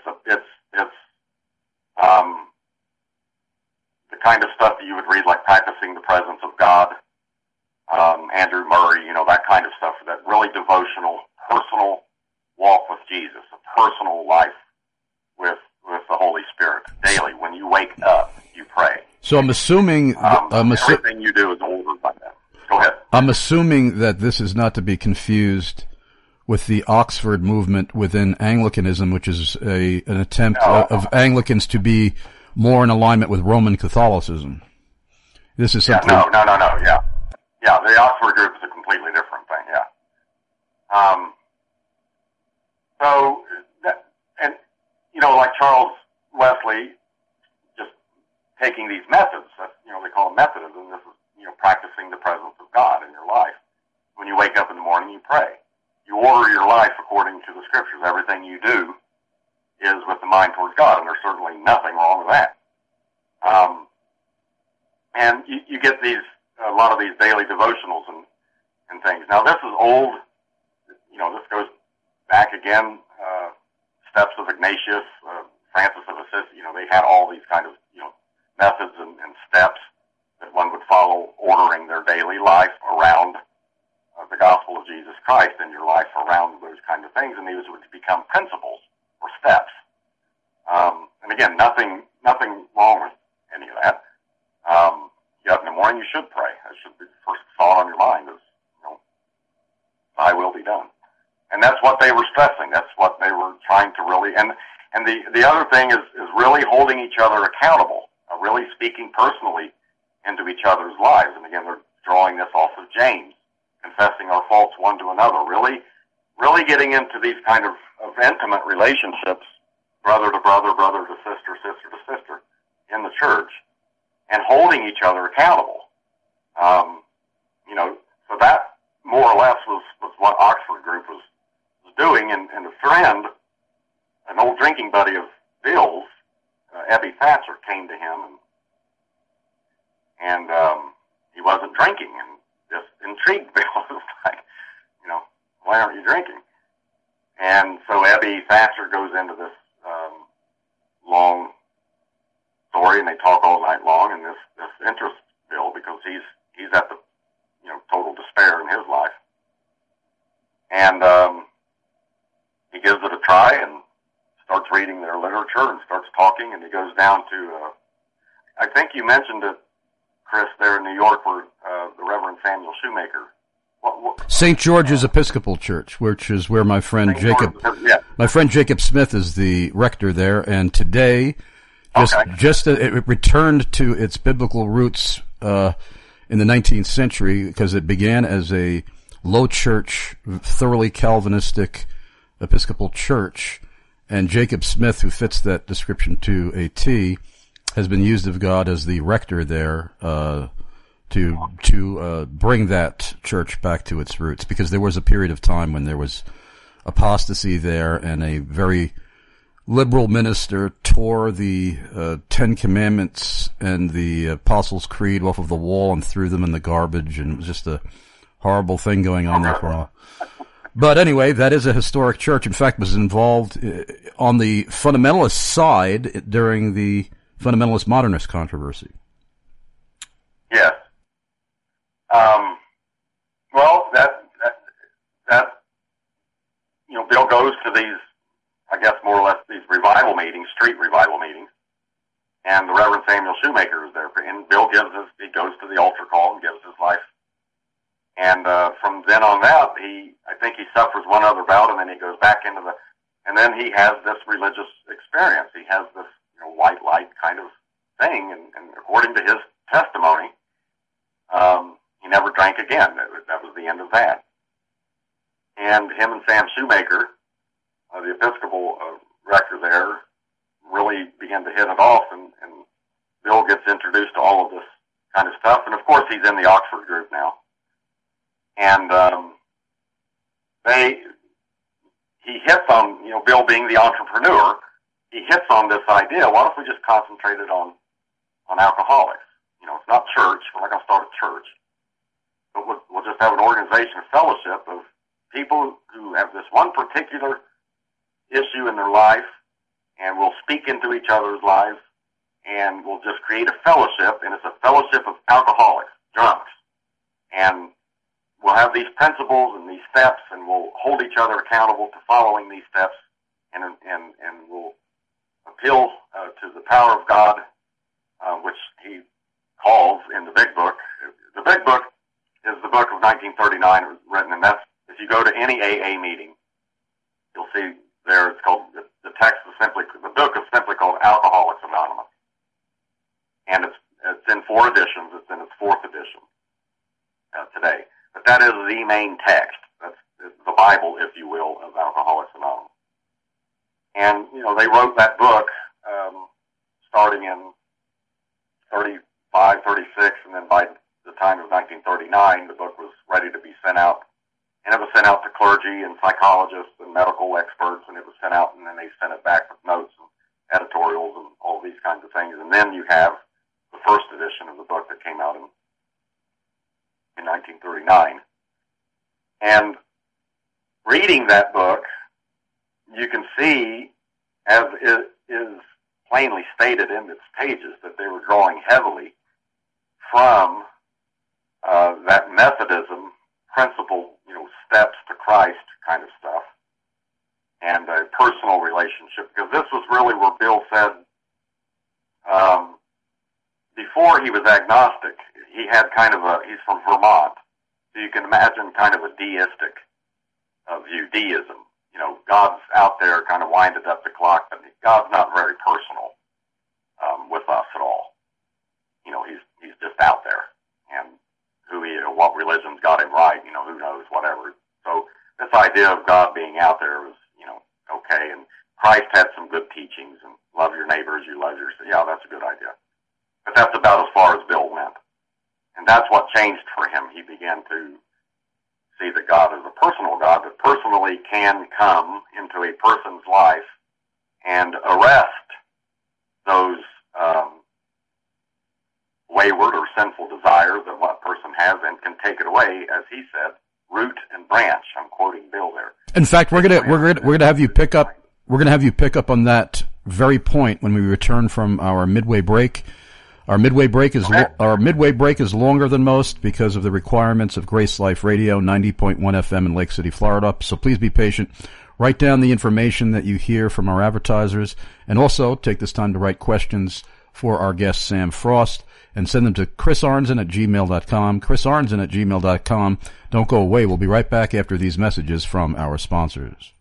Speaker 3: the kind of stuff that you would read, like Practicing the Presence of God, Andrew Murray, that kind of stuff, that really devotional, personal walk with Jesus, a personal life with the Holy Spirit. Daily, when you wake up, you pray.
Speaker 2: So I'm assuming...
Speaker 3: everything you do is ordered by that. Go ahead.
Speaker 2: I'm assuming that this is not to be confused with the Oxford movement within Anglicanism, which is an attempt of Anglicans to be more in alignment with Roman Catholicism. This is something...
Speaker 3: No, yeah. Yeah, the Oxford group is a completely different thing, yeah. Like Charles Wesley, just taking these methods, they call it Methodism. This is, practicing the presence of God in your life. When you wake up in the morning, you pray. You order your life according to the Scriptures. Everything you do is with the mind towards God, and there's certainly nothing wrong with that. And you get a lot of these daily devotionals and things. Now, this is old. This goes back again, Steps of Ignatius, Francis of Assisi. They had all these kind of, methods and steps that one would follow, ordering their daily life around the gospel of Jesus Christ, and your life around those kind of things, and these would become principles or steps. And again, nothing wrong with any of that. You get up in the morning, you should pray. That should be the first thought on your mind is, thy will be done. And that's what they were stressing. That's what they were trying to really, and the other thing is really holding each other accountable, really speaking personally into each other's lives. And again, they're drawing this off of James, confessing our faults one to another, really getting into these kind of intimate relationships, brother to brother, brother to sister, sister to sister in the church, and holding each other accountable. So that more or less was what Oxford group was doing, and a friend, an old drinking buddy of Bill's, Ebby Thatcher, came to him, and he wasn't drinking, and this intrigued Bill. It was like, why aren't you drinking? And so Ebby Thatcher goes into this long story, and they talk all night long, and this interests Bill because he's at the total despair in his life, and he gives it a try and starts reading their literature and starts talking, and he goes down to I think you mentioned it, Chris, there in New York, where the Reverend Samuel Shoemaker.
Speaker 2: St. George's Episcopal Church, which is where my friend Jacob Smith is the rector there, and today, it returned to its biblical roots in the 19th century, because it began as a low church, thoroughly Calvinistic Episcopal church, and Jacob Smith, who fits that description to a T, has been used of God as the rector there to bring that church back to its roots, because there was a period of time when there was apostasy there, and a very liberal minister tore the Ten Commandments and the Apostles' Creed off of the wall and threw them in the garbage, and it was just a horrible thing going on there for a while. But anyway, that is a historic church. In fact, was involved on the fundamentalist side during the fundamentalist modernist controversy.
Speaker 3: Yes. Well, that Bill goes to these, I guess, more or less these revival meetings, street revival meetings, and the Reverend Samuel Shoemaker is there, and Bill he goes to the altar call and gives his life And from then on out, I think he suffers one other bout, and then he goes back into and then he has this religious experience. He has this white light kind of thing, and according to his testimony, he never drank again. That was the end of that. And him and Sam Shoemaker, the Episcopal rector there, really began to hit it off, and Bill gets introduced to all of this kind of stuff. And of course, he's in the Oxford group now. And he hits on, Bill being the entrepreneur, he hits on this idea, why don't we just concentrate it on alcoholics? It's not church, we're not going to start a church, but we'll just have an organization, a fellowship of people who have this one particular issue in their life, and we'll speak into each other's lives, and we'll just create a fellowship, and it's a fellowship of alcoholics, drunks, and we'll have these principles and these steps, and we'll hold each other accountable to following these steps, and we'll appeal to the power of God, which he calls in the Big Book. The Big Book is the book of 1939 written, and that's, if you go to any AA meeting, you'll see there it's called, the text is simply, the book is simply called Alcoholics Anonymous. And it's in 4 editions. It's in its 4th edition today. But that is the main text. That's the Bible, if you will, of Alcoholics Anonymous. And, they wrote that book starting in 35, 36, and then by the time of 1939, the book was ready to be sent out. And it was sent out to clergy and psychologists and medical experts, and it was sent out, and then they sent it back with notes and editorials and all these kinds of things. And then you have the first edition of the book that came out in 1939. And reading that book, you can see, as it is plainly stated in its pages, that they were drawing heavily from that Methodism principle, steps to Christ kind of stuff, and a personal relationship, because this was really where Bill said, before he was agnostic, he had he's from Vermont, so you can imagine kind of a deistic view, deism. God's out there kind of winded up the clock, but God's not very personal with us at all. He's just out there, and what religion's got him right, who knows, whatever. So this idea of God being out there was, okay, and Christ had some good teachings, and love your neighbor as you love yourself. Yeah, that's a good idea. But that's about as far as Bill went. And that's what changed for him. He began to see that God is a personal God that personally can come into a person's life and arrest those wayward or sinful desires that what person has, and can take it away, as he said, root and branch. I'm quoting Bill there.
Speaker 2: In fact, we're gonna have you pick up. We're gonna have you pick up on that very point when we return from our midway break. Our midway break is longer than most because of the requirements of Grace Life Radio, 90.1 FM in Lake City, Florida. So please be patient. Write down the information that you hear from our advertisers, and also take this time to write questions for our guest Sam Frost, and send them to chrisarnzen@gmail.com. chrisarnzen@gmail.com. Don't go away. We'll be right back after these messages from our sponsors.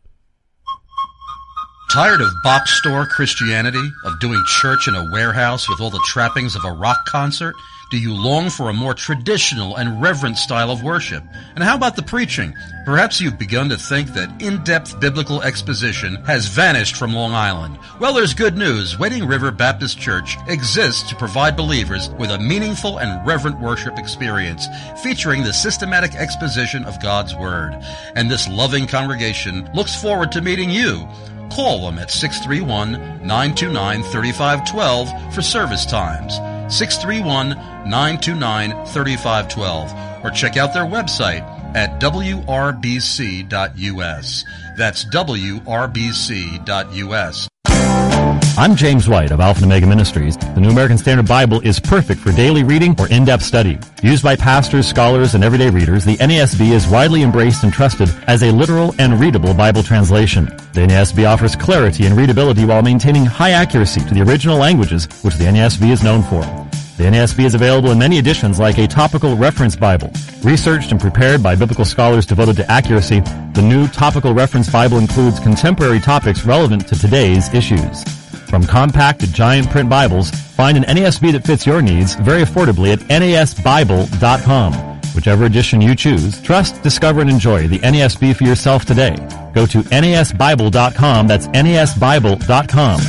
Speaker 4: Tired of box store Christianity, of doing church in a warehouse with all the trappings of a rock concert? Do you long for a more traditional and reverent style of worship? And how about the preaching? Perhaps you've begun to think that in-depth biblical exposition has vanished from Long Island. Well, there's good news. Wading River Baptist Church exists to provide believers with a meaningful and reverent worship experience, featuring the systematic exposition of God's Word. And this loving congregation looks forward to meeting you. Call them at 631-929-3512 for service times. 631-929-3512, or check out their website at wrbc.us. That's wrbc.us.
Speaker 9: I'm James White of Alpha and Omega Ministries. The New American Standard Bible is perfect for daily reading or in-depth study. Used by pastors, scholars, and everyday readers, the NASB is widely embraced and trusted as a literal and readable Bible translation. The NASB offers clarity and readability while maintaining high accuracy to the original languages which the NASB is known for. The NASB is available in many editions like a topical reference Bible. Researched and prepared by biblical scholars devoted to accuracy, the new topical reference Bible includes contemporary topics relevant to today's issues. From compact to giant print Bibles, find an NASB that fits your needs very affordably at NASBible.com. Whichever edition you choose, trust, discover, and enjoy the NASB for yourself today. Go to NASBible.com. That's NASBible.com.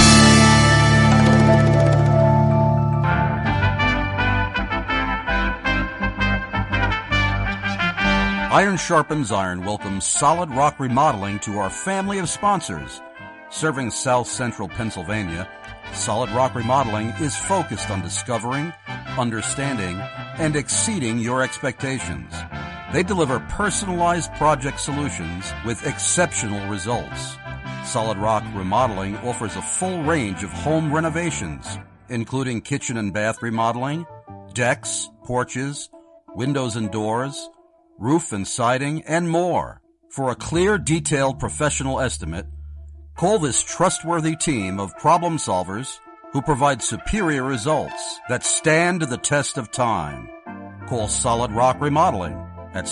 Speaker 4: Iron Sharpens Iron welcomes Solid Rock Remodeling to our family of sponsors. Serving South Central Pennsylvania, Solid Rock Remodeling is focused on discovering, understanding, and exceeding your expectations. They deliver personalized project solutions with exceptional results. Solid Rock Remodeling offers a full range of home renovations, including kitchen and bath remodeling, decks, porches, windows and doors, roof and siding, and more. For a clear, detailed, professional estimate, call this trustworthy team of problem solvers who provide superior results that stand the test of time. Call Solid Rock Remodeling at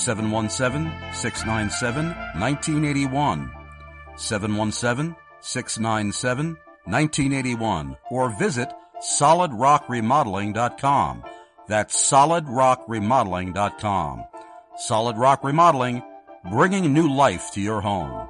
Speaker 4: 717-697-1981, 717-697-1981, or visit solidrockremodeling.com. That's solidrockremodeling.com. Solid Rock Remodeling, bringing new life to your home.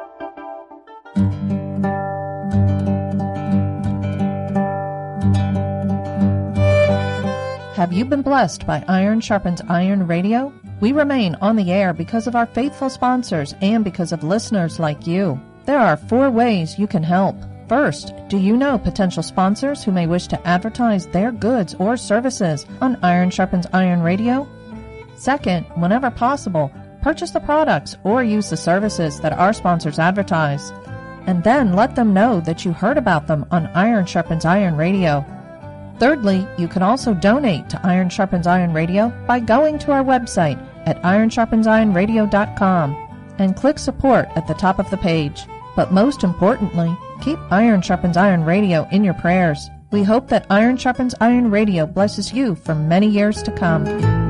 Speaker 10: Have you been blessed by Iron Sharpens Iron Radio? We remain on the air because of our faithful sponsors and because of listeners like you. There are 4 ways you can help. First, do you know potential sponsors who may wish to advertise their goods or services on Iron Sharpens Iron Radio? Second, whenever possible, purchase the products or use the services that our sponsors advertise. And then let them know that you heard about them on Iron Sharpens Iron Radio. Thirdly, you can also donate to Iron Sharpens Iron Radio by going to our website at ironsharpensironradio.com and click support at the top of the page. But most importantly, keep Iron Sharpens Iron Radio in your prayers. We hope that Iron Sharpens Iron Radio blesses you for many years to come.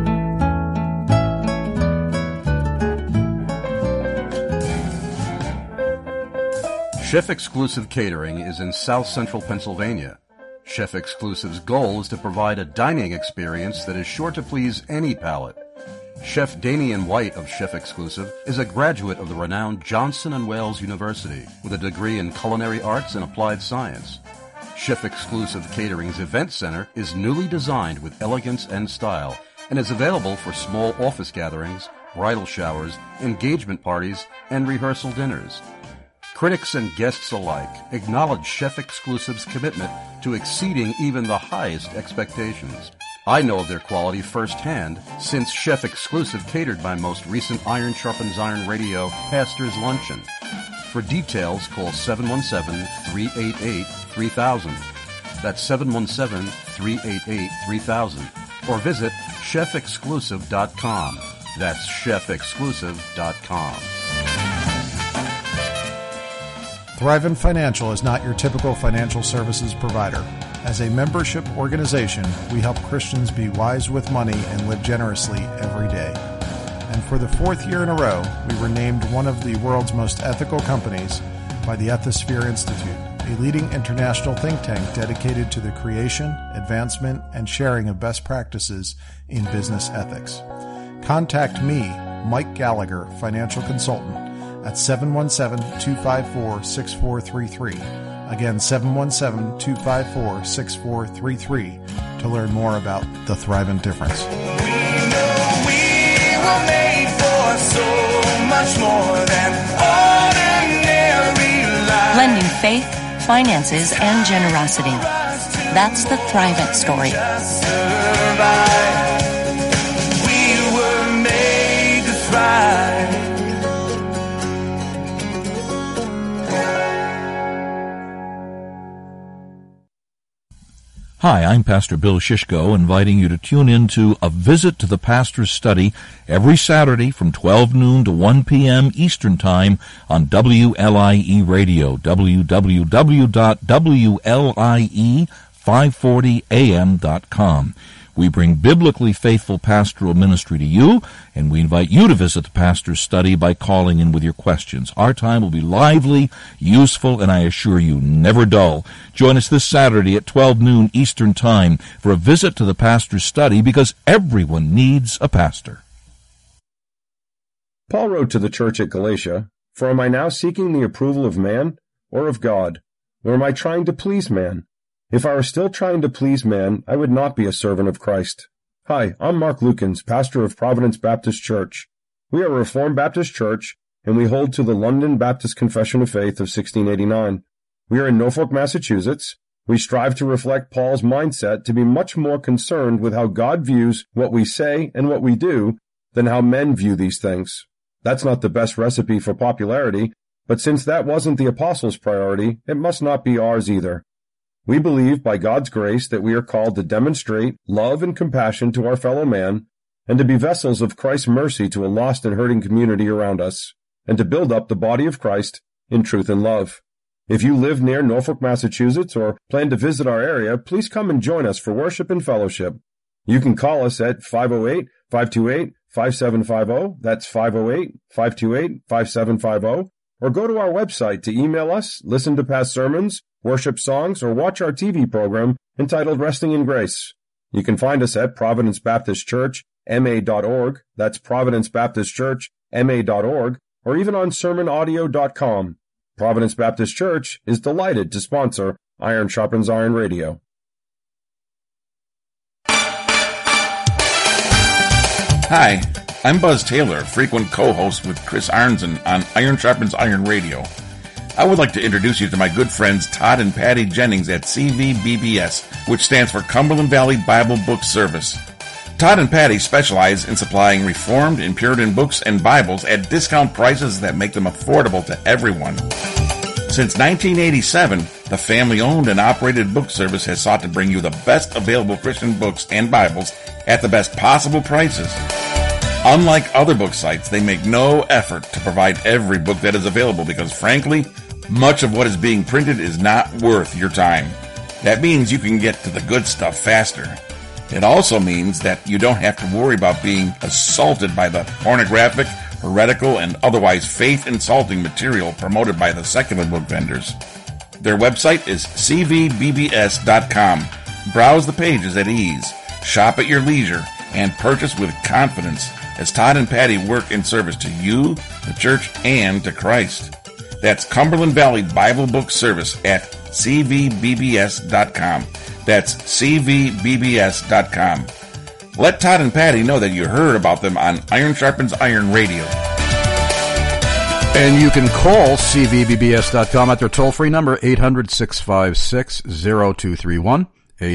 Speaker 4: Chef Exclusive Catering is in South Central Pennsylvania. Chef Exclusive's goal is to provide a dining experience that is sure to please any palate. Chef Damian White of Chef Exclusive is a graduate of the renowned Johnson & Wales University with a degree in culinary arts and applied science. Chef Exclusive Catering's event center is newly designed with elegance and style and is available for small office gatherings, bridal showers, engagement parties, and rehearsal dinners. Critics and guests alike acknowledge Chef Exclusive's commitment to exceeding even the highest expectations. I know of their quality firsthand since Chef Exclusive catered my most recent Iron Sharpens Iron Radio Pastor's Luncheon. For details, call 717-388-3000. That's 717-388-3000. Or visit chefexclusive.com. That's chefexclusive.com.
Speaker 11: Thrivent Financial is not your typical financial services provider. As a membership organization, we help Christians be wise with money and live generously every day. And for the 4th year in a row, we were named one of the world's most ethical companies by the Ethisphere Institute, a leading international think tank dedicated to the creation, advancement, and sharing of best practices in business ethics. Contact me, Mike Gallagher, financial consultant, at 717-254-6433. Again, 717-254-6433 to learn more about the Thrivent Difference.
Speaker 12: We know we were made for so much more than ordinary life.
Speaker 13: Blending faith, finances, and generosity. That's the Thrivent story.
Speaker 12: We were made to thrive.
Speaker 6: Hi, I'm Pastor Bill Shishko, inviting you to tune in to A Visit to the Pastor's Study every Saturday from 12 noon to 1 p.m. Eastern Time on WLIE Radio, www.WLIE 540am.com. We bring biblically faithful pastoral ministry to you, and we invite you to visit the pastor's study by calling in with your questions. Our time will be lively, useful, and I assure you, never dull. Join us this Saturday at 12 noon Eastern Time for a visit to the pastor's study, because everyone needs a pastor.
Speaker 14: Paul wrote to the church at Galatia, "For am I now seeking the approval of man or of God? Or am I trying to please man? If I were still trying to please man, I would not be a servant of Christ." Hi, I'm Mark Lukens, pastor of Providence Baptist Church. We are a Reformed Baptist church, and we hold to the London Baptist Confession of Faith of 1689. We are in Norfolk, Massachusetts. We strive to reflect Paul's mindset to be much more concerned with how God views what we say and what we do than how men view these things. That's not the best recipe for popularity, but since that wasn't the apostles' priority, it must not be ours either. We believe, by God's grace, that we are called to demonstrate love and compassion to our fellow man, and to be vessels of Christ's mercy to a lost and hurting community around us, and to build up the body of Christ in truth and love. If you live near Norfolk, Massachusetts, or plan to visit our area, please come and join us for worship and fellowship. You can call us at 508-528-5750, that's 508-528-5750, or go to our website to email us, listen to past sermons, worship songs, or watch our TV program entitled Resting in Grace. You can find us at Providence Baptist Church, ma.org, that's Providence Baptist Church, ma.org, or even on sermonaudio.com. Providence Baptist Church is delighted to sponsor Iron Sharpens Iron Radio.
Speaker 6: Hi, I'm Buzz Taylor, frequent co-host with Chris Arnzen on Iron Sharpens Iron Radio. I would like to introduce you to my good friends Todd and Patty Jennings at CVBBS, which stands for Cumberland Valley Bible Book Service. Todd and Patty specialize in supplying Reformed and Puritan books and Bibles at discount prices that make them affordable to everyone. Since 1987, the family-owned and operated book service has sought to bring you the best available Christian books and Bibles at the best possible prices. Unlike other book sites, they make no effort to provide every book that is available because, frankly, much of what is being printed is not worth your time. That means you can get to the good stuff faster. It also means that you don't have to worry about being assaulted by the pornographic, heretical, and otherwise faith-insulting material promoted by the secular book vendors. Their website is cvbbs.com. Browse the pages at ease, shop at your leisure, and purchase with confidence as Todd and Patty work in service to you, the church, and to Christ. That's Cumberland Valley Bible Book Service at cvbbs.com. That's cvbbs.com. Let Todd and Patty know that you heard about them on Iron Sharpens Iron Radio.
Speaker 2: And you can call cvbbs.com at their toll-free number, 800-656-0231,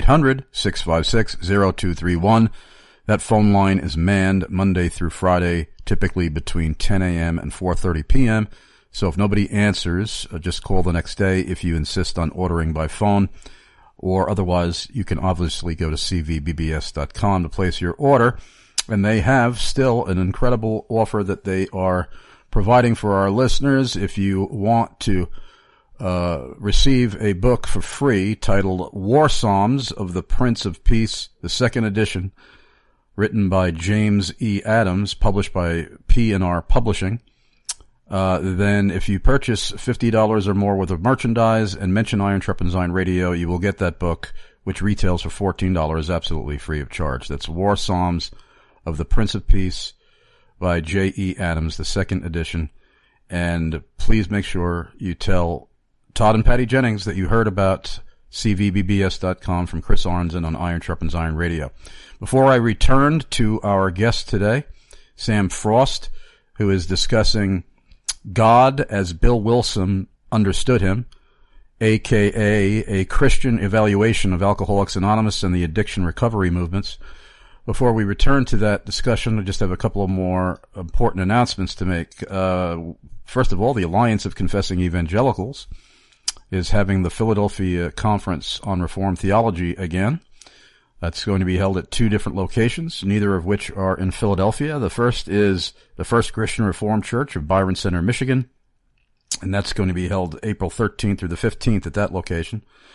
Speaker 2: 800-656-0231. That phone line is manned Monday through Friday, typically between 10 a.m. and 4:30 p.m., so if nobody answers, just call the next day if you insist on ordering by phone, or otherwise you can obviously go to cvbbs.com to place your order, and they have still an incredible offer that they are providing for our listeners. If you want to receive a book for free titled War Psalms of the Prince of Peace, the second edition, written by James E. Adams, published by P&R Publishing, then if you purchase $50 or more worth of merchandise and mention Iron Sharpens Iron Radio, you will get that book, which retails for $14 absolutely free of charge. That's War Psalms of the Prince of Peace by J. E. Adams, the second edition. And please make sure you tell Todd and Patty Jennings that you heard about cvbbs.com from Chris Arnzen on Iron Sharpens Iron Radio. Before I returned to our guest today, Sam Frost, who is discussing God as Bill Wilson understood him, a.k.a. a Christian evaluation of Alcoholics Anonymous and the addiction recovery movements. Before we return to that discussion, I just have a couple of more important announcements to make. First of all, the Alliance of Confessing Evangelicals is having the Philadelphia Conference on Reformed Theology again. That's going to be held at two different locations, neither of which are in Philadelphia. The first is the First Christian Reformed Church of Byron Center, Michigan, and that's going to be held April 13th through the 15th at that location.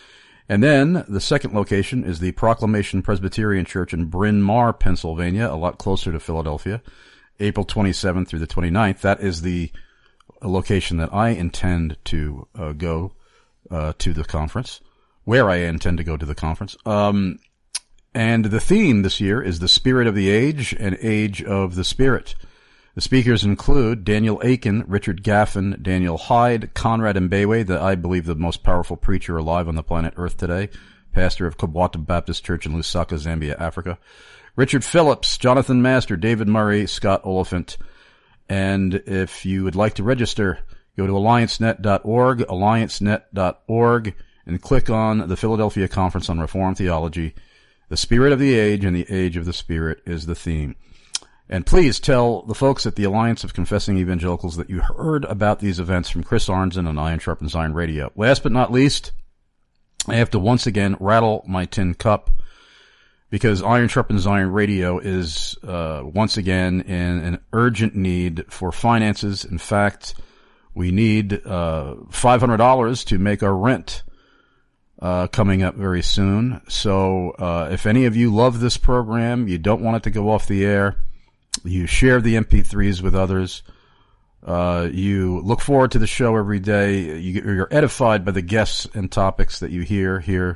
Speaker 2: And then the second location is the Proclamation Presbyterian Church in Bryn Mawr, Pennsylvania, a lot closer to Philadelphia, April 27th through the 29th. That is the location that I intend to go to the conference, where I intend to go to the conference. And the theme this year is the Spirit of the Age and Age of the Spirit. The speakers include Daniel Aiken, Richard Gaffin, Daniel Hyde, Conrad Mbewe, I believe the most powerful preacher alive on the planet Earth today, pastor of Kabwata Baptist Church in Lusaka, Zambia, Africa, Richard Phillips, Jonathan Master, David Murray, Scott Oliphant. And if you would like to register, go to alliancenet.org, and click on the Philadelphia Conference on Reformed Theology. The Spirit of the Age and the Age of the Spirit is the theme. And please tell the folks at the Alliance of Confessing Evangelicals that you heard about these events from Chris Arnzen on Iron Sharpens Iron Radio. Last but not least, I have to once again rattle my tin cup because Iron Sharpens Iron Radio is once again in an urgent need for finances. In fact, we need $500 to make our rent coming up very soon. So if any of you love this program, you don't want it to go off the air, you share the MP3s with others, you look forward to the show every day, you're edified by the guests and topics that you hear here.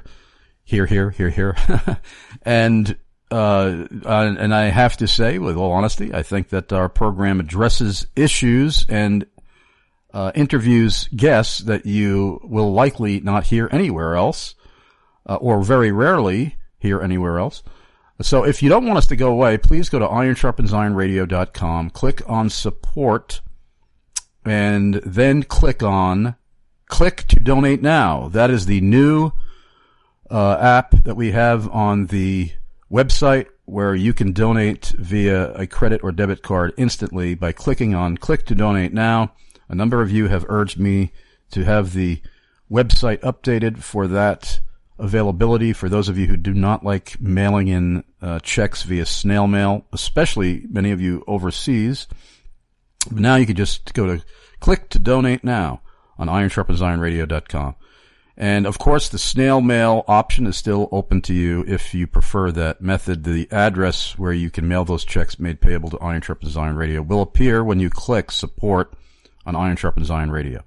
Speaker 2: And I have to say, with all honesty, I think that our program addresses issues and interviews guests that you will likely not hear anywhere else, or very rarely hear anywhere else. So if you don't want us to go away, please go to ironsharpensironradio.com, click on support, and then click to donate now. That is the new app that we have on the website where you can donate via a credit or debit card instantly by clicking on click to donate now. A number of you have urged me to have the website updated for that availability for those of you who do not like mailing in checks via snail mail, especially many of you overseas. But now you can just go to click to donate now on ironsharpensironradio.com. And of course, the snail mail option is still open to you if you prefer that method. The address where you can mail those checks made payable to Iron Sharpens Iron Radio will appear when you click support on Iron Sharpens Iron Radio.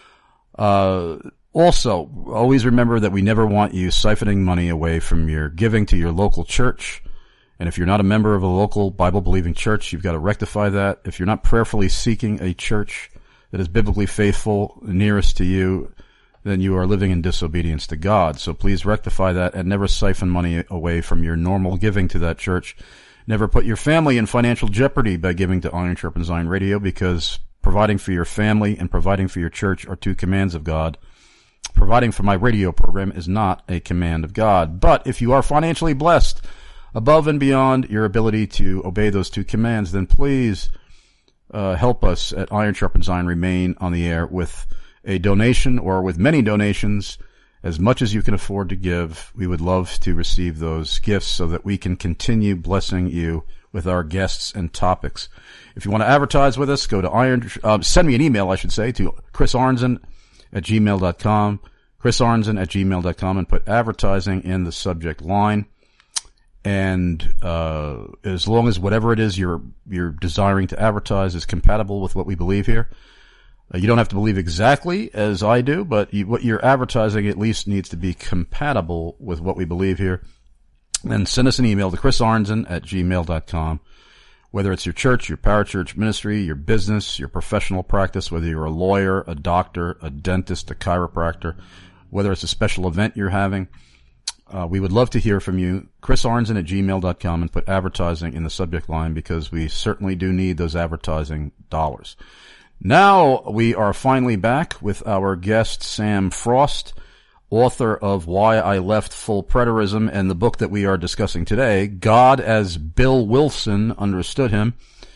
Speaker 2: Also, always remember that we never want you siphoning money away from your giving to your local church. And if you're not a member of a local Bible-believing church, you've got to rectify that. If you're not prayerfully seeking a church that is biblically faithful, nearest to you, then you are living in disobedience to God. So please rectify that and never siphon money away from your normal giving to that church. Never put your family in financial jeopardy by giving to Iron Sharpens Iron Radio, because providing for your family and providing for your church are two commands of God. Providing for my radio program is not a command of God. But if you are financially blessed above and beyond your ability to obey those two commands, then please help us at Iron Sharpens Iron remain on the air with a donation or with many donations, as much as you can afford to give. We would love to receive those gifts so that we can continue blessing you with our guests and topics. If you want to advertise with us, go to send me an email, to Chris Arnzen at gmail.com, chrisarnzen@gmail.com, and put advertising in the subject line. And as long as whatever it is you're desiring to advertise is compatible with what we believe here, you don't have to believe exactly as I do, but what you're advertising at least needs to be compatible with what we believe here. Then send us an email to chrisarnzen@gmail.com. Whether it's your church, your parachurch ministry, your business, your professional practice, whether you're a lawyer, a doctor, a dentist, a chiropractor, whether it's a special event you're having, we would love to hear from you. chrisarnzen@gmail.com, and put advertising in the subject line, because we certainly do need those advertising dollars. Now we are finally back with our guest, Sam Frost, author of Why I Left Full Preterism, and the book that we are discussing today, God as Bill Wilson Understood Him,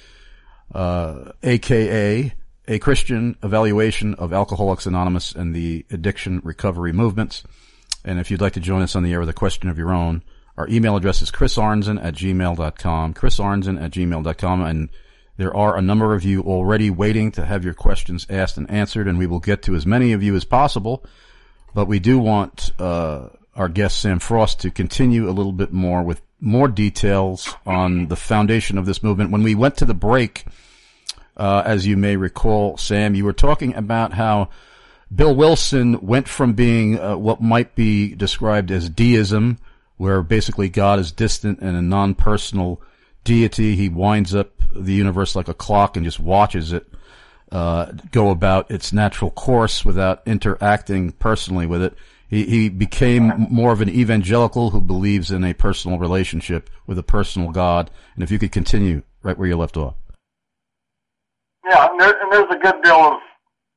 Speaker 2: a.k.a. A Christian Evaluation of Alcoholics Anonymous and the Addiction Recovery Movements. And if you'd like to join us on the air with a question of your own, our email address is chrisarnzen@gmail.com, chrisarnzen@gmail.com, and there are a number of you already waiting to have your questions asked and answered, and we will get to as many of you as possible. But we do want our guest Sam Frost to continue a little bit more with more details on the foundation of this movement. When we went to the break, as you may recall, Sam, you were talking about how Bill Wilson went from being what might be described as deism, where basically God is distant and a non-personal deity. He winds up the universe like a clock and just watches it go about its natural course without interacting personally with it. He became more of an evangelical who believes in a personal relationship with a personal God. And if you could continue right where you left off.
Speaker 3: Yeah, and there's a good deal of,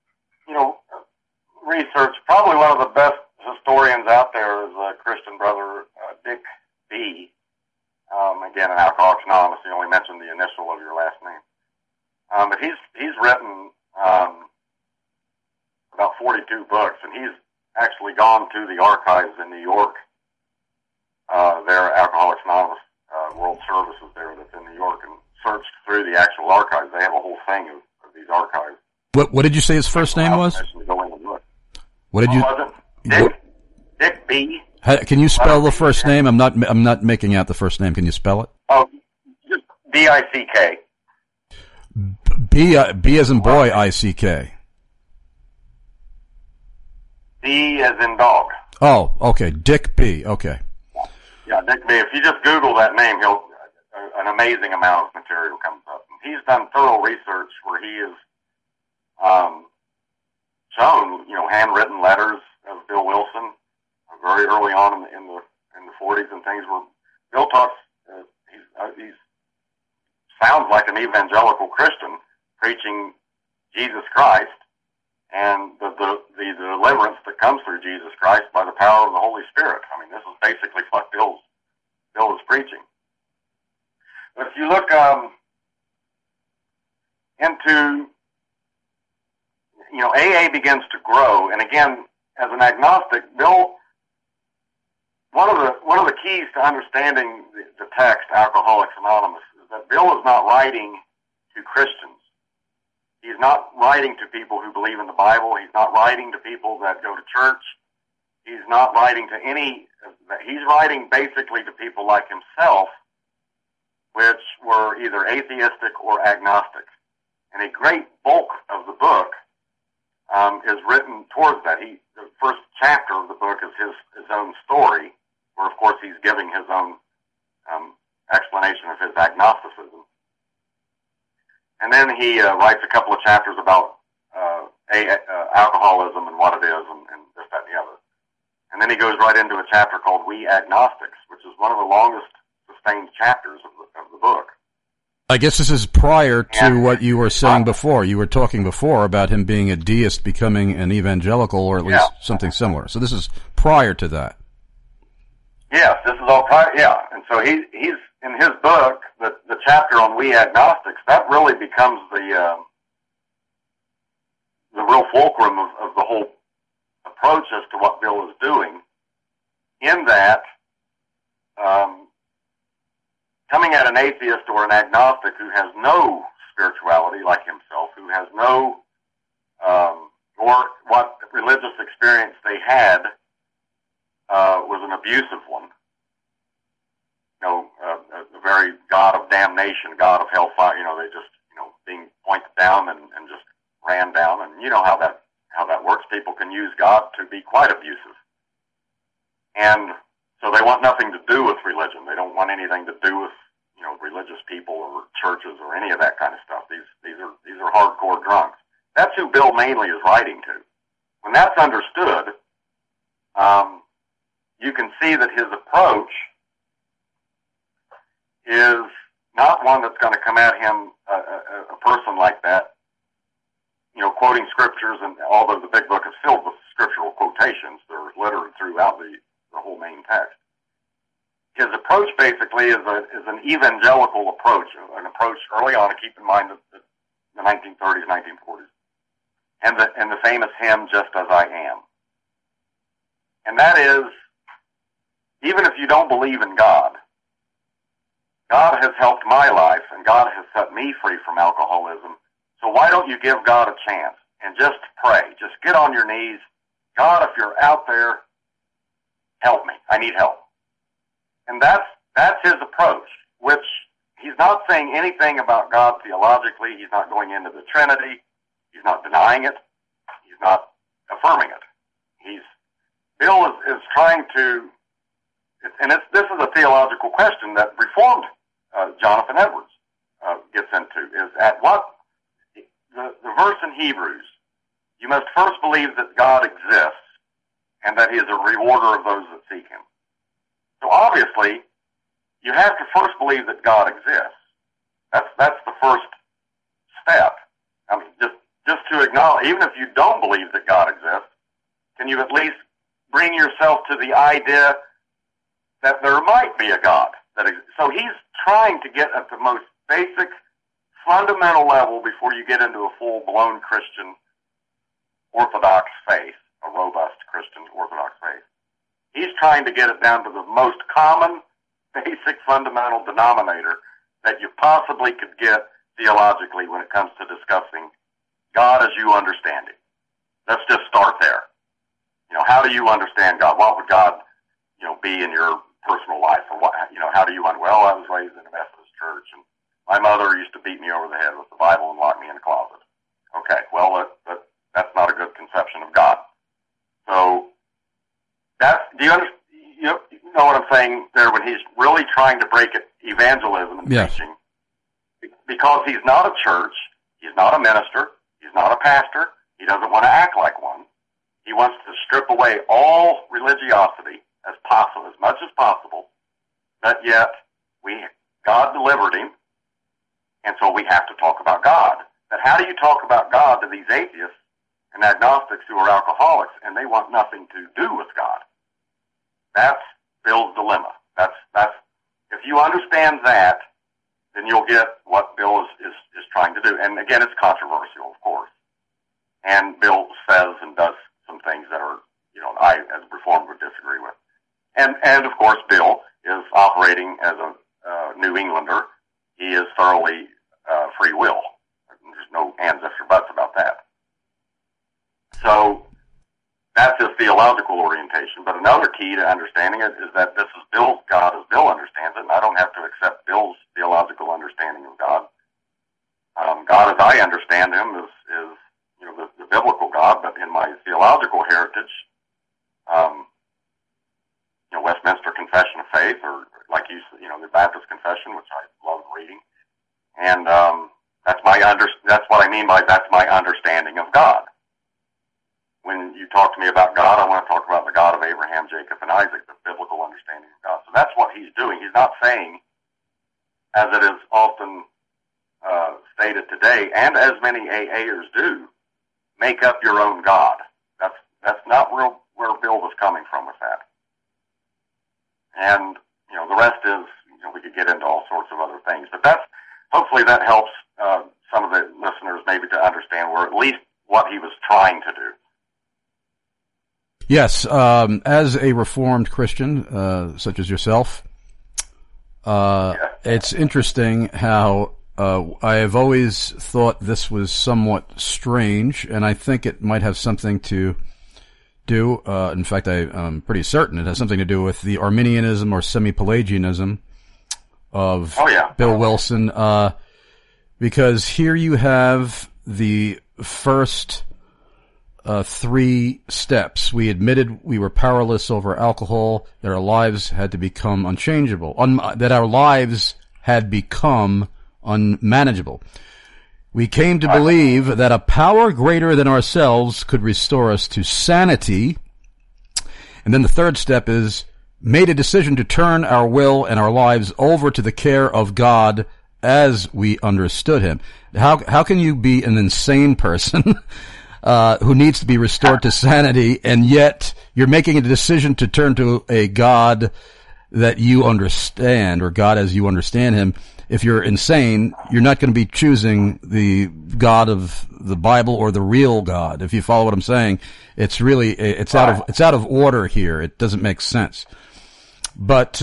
Speaker 3: research. Probably one of the best historians out there is a Christian brother, Dick B. Again, an Alcoholics Anonymous. You only mentioned the initial of your last name. But he's written about 42 books, and he's actually gone to the archives in New York. Their Alcoholics Anonymous World Services there that's in New York, and searched through the actual archives. They have a whole thing of these archives.
Speaker 2: What did you say his first name was? What did you?
Speaker 3: Dick B.
Speaker 2: Can you spell the first name? I'm not making out the first name. Can you spell it?
Speaker 3: Oh, just D-I-C-K.
Speaker 2: B as in boy, I-C-K.
Speaker 3: D as in dog.
Speaker 2: Oh, okay. Dick B. Okay.
Speaker 3: Yeah, Dick B. If you just Google that name, an amazing amount of material comes up. He's done thorough research where he has shown, handwritten letters of Bill Wilson very early on in the 40s and things where Bill talks. He sounds like an evangelical Christian preaching Jesus Christ and the deliverance that comes through Jesus Christ by the power of the Holy Spirit. I mean, this is basically what Bill is preaching. But if you look into, AA begins to grow, and again, as an agnostic, Bill, one of the keys to understanding the text Alcoholics Anonymous is that Bill is not writing to Christians. He's not writing to people who believe in the Bible. He's not writing to people that go to church. He's not writing to he's writing basically to people like himself, which were either atheistic or agnostic. And a great bulk of the book is written towards that. The first chapter of the book is his own story, where, of course, he's giving his own explanation of his agnosticism. And then he writes a couple of chapters about alcoholism and what it is and this, that, and the other. And then he goes right into a chapter called We Agnostics, which is one of the longest sustained chapters of the book.
Speaker 2: I guess this is prior to what you were saying before. You were talking before about him being a deist, becoming an evangelical, or at least something similar. So this is prior to that.
Speaker 3: Yes, this is all prior. Yeah, and so he's in his book, the chapter on We Agnostics. That really becomes the real fulcrum of the whole approach as to what Bill is doing. In that. Coming at an atheist or an agnostic who has no spirituality like himself, who has no, or what religious experience they had was an abusive one. The very God of damnation, God of hellfire, they just, being pointed down and just ran down. And you know how that works. People can use God to be quite abusive. And so they want nothing to do with religion. They don't want anything to do with, religious people or churches or any of that kind of stuff. These are hardcore drunks. That's who Bill mainly is writing to. When that's understood, you can see that his approach is not one that's going to come at him, a person like that, quoting scriptures, and although the big book is filled with scriptural quotations, they're littered throughout the whole main text. His approach basically is an evangelical approach, an approach early on. Keep in mind the 1930s, 1940s, and the famous hymn "Just as I Am," and that is, even if you don't believe in God, God has helped my life, and God has set me free from alcoholism. So why don't you give God a chance and just pray? Just get on your knees, God. If you're out there, help me. I need help. And that's his approach, which he's not saying anything about God theologically. He's not going into the Trinity. He's not denying it. He's not affirming it. Bill is trying to, and this is a theological question that Reformed Jonathan Edwards gets into, is at what, the verse in Hebrews, you must first believe that God exists and that he is a rewarder of those that seek him. So obviously, you have to first believe that God exists. That's the first step. I mean, just to acknowledge, even if you don't believe that God exists, can you at least bring yourself to the idea that there might be a God? So he's trying to get at the most basic, fundamental level before you get into a full-blown Christian Orthodox faith, a robust Christian Orthodox faith. He's trying to get it down to the most common, basic, fundamental denominator that you possibly could get theologically when it comes to discussing God as you understand him. Let's just start there. How do you understand God? What would God, be in your personal life? Or what, how do you well, I was raised in a Methodist church, and my mother used to beat me over the head with the Bible and lock me in a closet. Okay, well, that's not a good conception of God. So, do you understand? You know what I'm saying there when he's really trying to break it, evangelism and preaching? Because he's not a church, he's not a minister, he's not a pastor, he doesn't want to act like one. He wants to strip away all religiosity as much as possible, but yet God delivered him, and so we have to talk about God. But how do you talk about God to these atheists and agnostics who are alcoholics and they want nothing to do with God? That's Bill's dilemma. That's if you understand that, then you'll get what Bill is trying to do. And again, it's controversial, of course. And Bill says and does some things that are, I as a Reformed would disagree with. And of course, Bill is operating as a New Englander. He is thoroughly free will. There's no ands, ifs, or buts about that. So that's his theological orientation. But another key to understanding it is that this is Bill's God as Bill understands it, and I don't have to accept Bill's theological understanding of God. God as I understand him is the biblical God, but in my theological heritage, Westminster Confession of Faith, or like the Baptist Confession, which I love reading, and that's what I mean by that's my understanding of God. When you talk to me about God, I want to talk about the God of Abraham, Jacob, and Isaac, the biblical understanding of God. So that's what he's doing. He's not saying, as it is often stated today, and as many AAers do, make up your own God. That's not where Bill was coming from with that. And, the rest is, we could get into all sorts of other things. But hopefully that helps some of the listeners maybe to understand at least what he was trying to do.
Speaker 2: Yes, as a Reformed Christian, such as yourself, it's interesting how I have always thought this was somewhat strange, and I think it might have something to do, in fact, I'm pretty certain it has something to do with the Arminianism or semi-Pelagianism of Bill Wilson, because here you have the first three steps. We admitted we were powerless over alcohol, that our lives had to become unchangeable, that our lives had become unmanageable. We came to believe that a power greater than ourselves could restore us to sanity. And then the third step is made a decision to turn our will and our lives over to the care of God as we understood him. How can you be an insane person who needs to be restored to sanity, and yet you're making a decision to turn to a God that you understand, or God as you understand him? If you're insane, you're not going to be choosing the God of the Bible or the real God. If you follow what I'm saying, it's really, it's out of order here. It doesn't make sense. But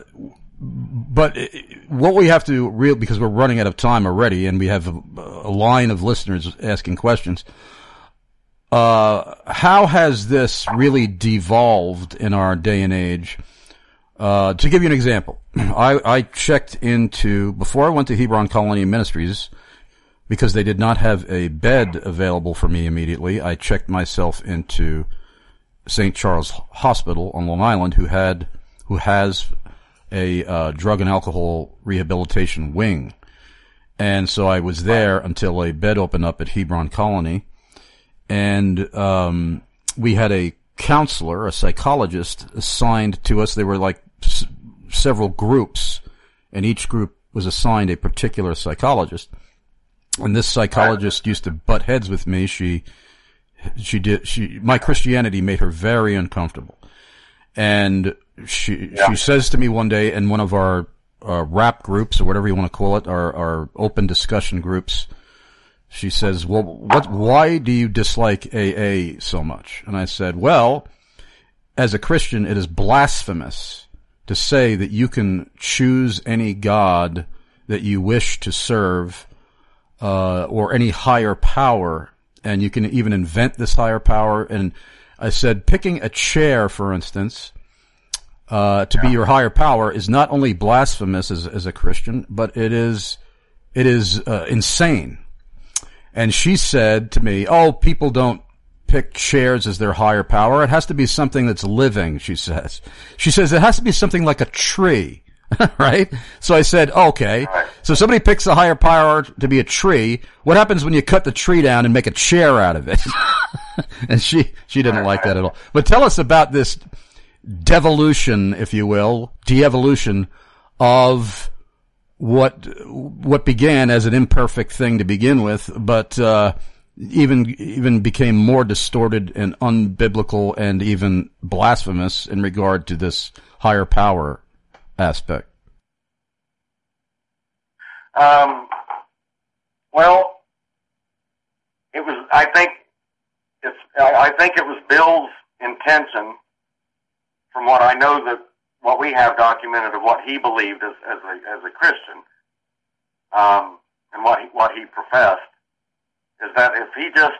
Speaker 2: what we have to because we're running out of time already, and we have a line of listeners asking questions. how has this really devolved in our day and age? To give you an example, I checked into, before I went to Hebron Colony Ministries, because they did not have a bed available for me immediately, I checked myself into St. Charles Hospital on Long Island, who has a drug and alcohol rehabilitation wing. And so I was there until a bed opened up at Hebron Colony. And we had a counselor, a psychologist, assigned to us. There were like several groups, and each group was assigned a particular psychologist. And this psychologist used to butt heads with me. My Christianity made her very uncomfortable. And she says to me one day in one of our rap groups, or whatever you want to call it, our open discussion groups, she says, well, why do you dislike AA so much? And I said, well, as a Christian, it is blasphemous to say that you can choose any God that you wish to serve, or any higher power, and you can even invent this higher power. And I said, picking a chair, for instance, to be your higher power is not only blasphemous as a Christian, but it is insane. And she said to me, oh, people don't pick chairs as their higher power. It has to be something that's living, she says. She says it has to be something like a tree, right? So I said, okay. So somebody picks a higher power to be a tree. What happens when you cut the tree down and make a chair out of it? And she didn't like that at all. But tell us about this devolution, if you will, de-evolution of what began as an imperfect thing to begin with, but even became more distorted and unbiblical and even blasphemous in regard to this higher power aspect.
Speaker 3: Well, it was. I think it was Bill's intention, from what I know, that what we have documented of what he believed as a Christian, and what he professed, is that if he just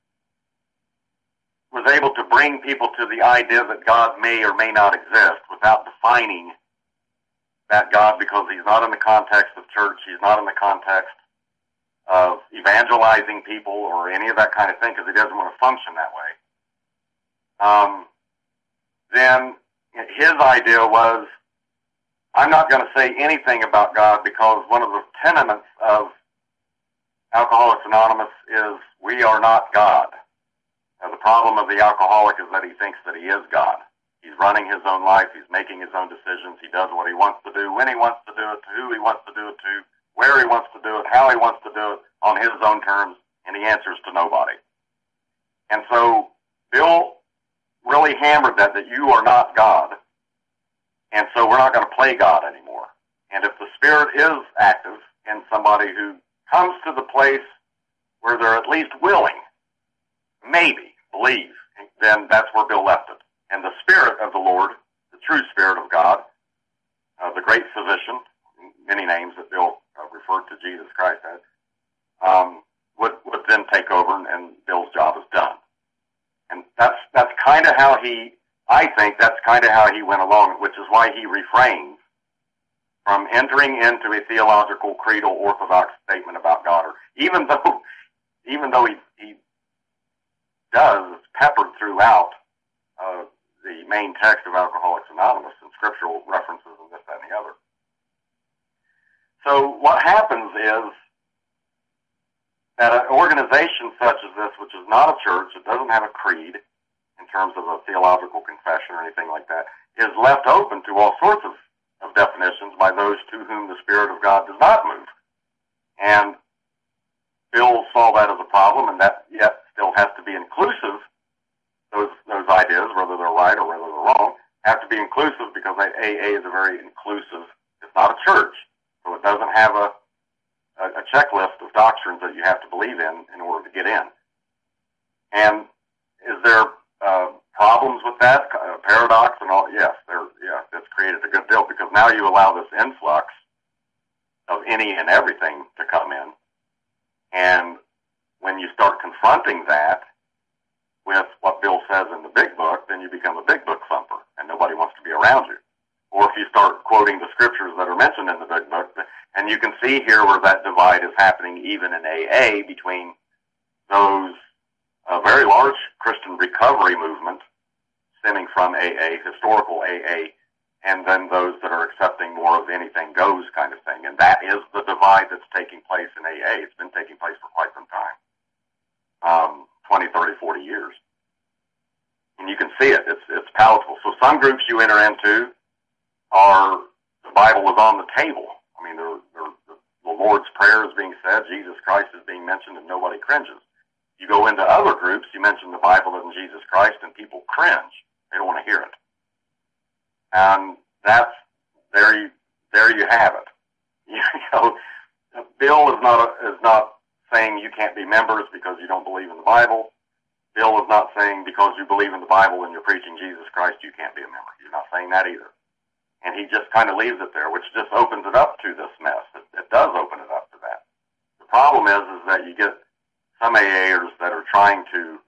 Speaker 3: was able to bring people to the idea that God may or may not exist without defining that God, because he's not in the context of church, he's not in the context of evangelizing people or any of that kind of thing, because he doesn't want to function that way, then his idea was, I'm not going to say anything about God, because one of the tenements of Alcoholics Anonymous is we are not God. Now, the problem of the alcoholic is that he thinks that he is God. He's running his own life. He's making his own decisions. He does what he wants to do, when he wants to do it, to who he wants to do it to, where he wants to do it, how he wants to do it, on his own terms, and he answers to nobody. And so Bill really hammered that you are not God, and so we're not going to play God anymore. And if the Spirit is active in somebody who comes to the place where they're at least willing, maybe, believe, then that's where Bill left it. And the Spirit of the Lord, the true Spirit of God, the great physician, many names that Bill referred to Jesus Christ as, would then take over, and Bill's job is done. And that's kind of how I think that's kind of how he went along, which is why he refrains from entering into a theological, creedal, orthodox statement about God, or even though he does, it's peppered throughout the main text of Alcoholics Anonymous and scriptural references and this, that, and the other. So what happens is that an organization such as this, which is not a church, it doesn't have a creed in terms of a theological confession or anything like that, is left open to all sorts of definitions by those to whom the Spirit of God does not move. And Bill saw that as a problem, and that yet still has to be inclusive. Those ideas, whether they're right or whether they're wrong, have to be inclusive, because AA is a very inclusive, it's not a church, so it doesn't have a checklist of doctrines that you have to believe in order to get in. And is there problems with that, paradox and all? Yes, it's created a good deal, because now you allow this influx of any and everything to come in, and when you start confronting that, with what Bill says in the big book, then you become a big book thumper, and nobody wants to be around you. Or if you start quoting the scriptures that are mentioned in the big book, and you can see here where that divide is happening even in AA between those very large Christian recovery movement stemming from AA, historical AA, and then those that are accepting more of anything goes kind of thing. And that is the divide that's taking place in AA. It's been taking place for quite some time, 20, 30, 40 years. And you can see it. It's palatable. So some groups you enter into are, the Bible is on the table. I mean, the Lord's Prayer is being said, Jesus Christ is being mentioned, and nobody cringes. You go into other groups, you mention the Bible and Jesus Christ, and people cringe. They don't want to hear it. And that's, there you have it. You know, Bill is not saying you can't be members because you don't believe in the Bible. Bill is not saying because you believe in the Bible and you're preaching Jesus Christ, you can't be a member. He's not saying that either. And he just kind of leaves it there, which just opens it up to this mess. It does open it up to that. The problem is that you get some AAers that are trying to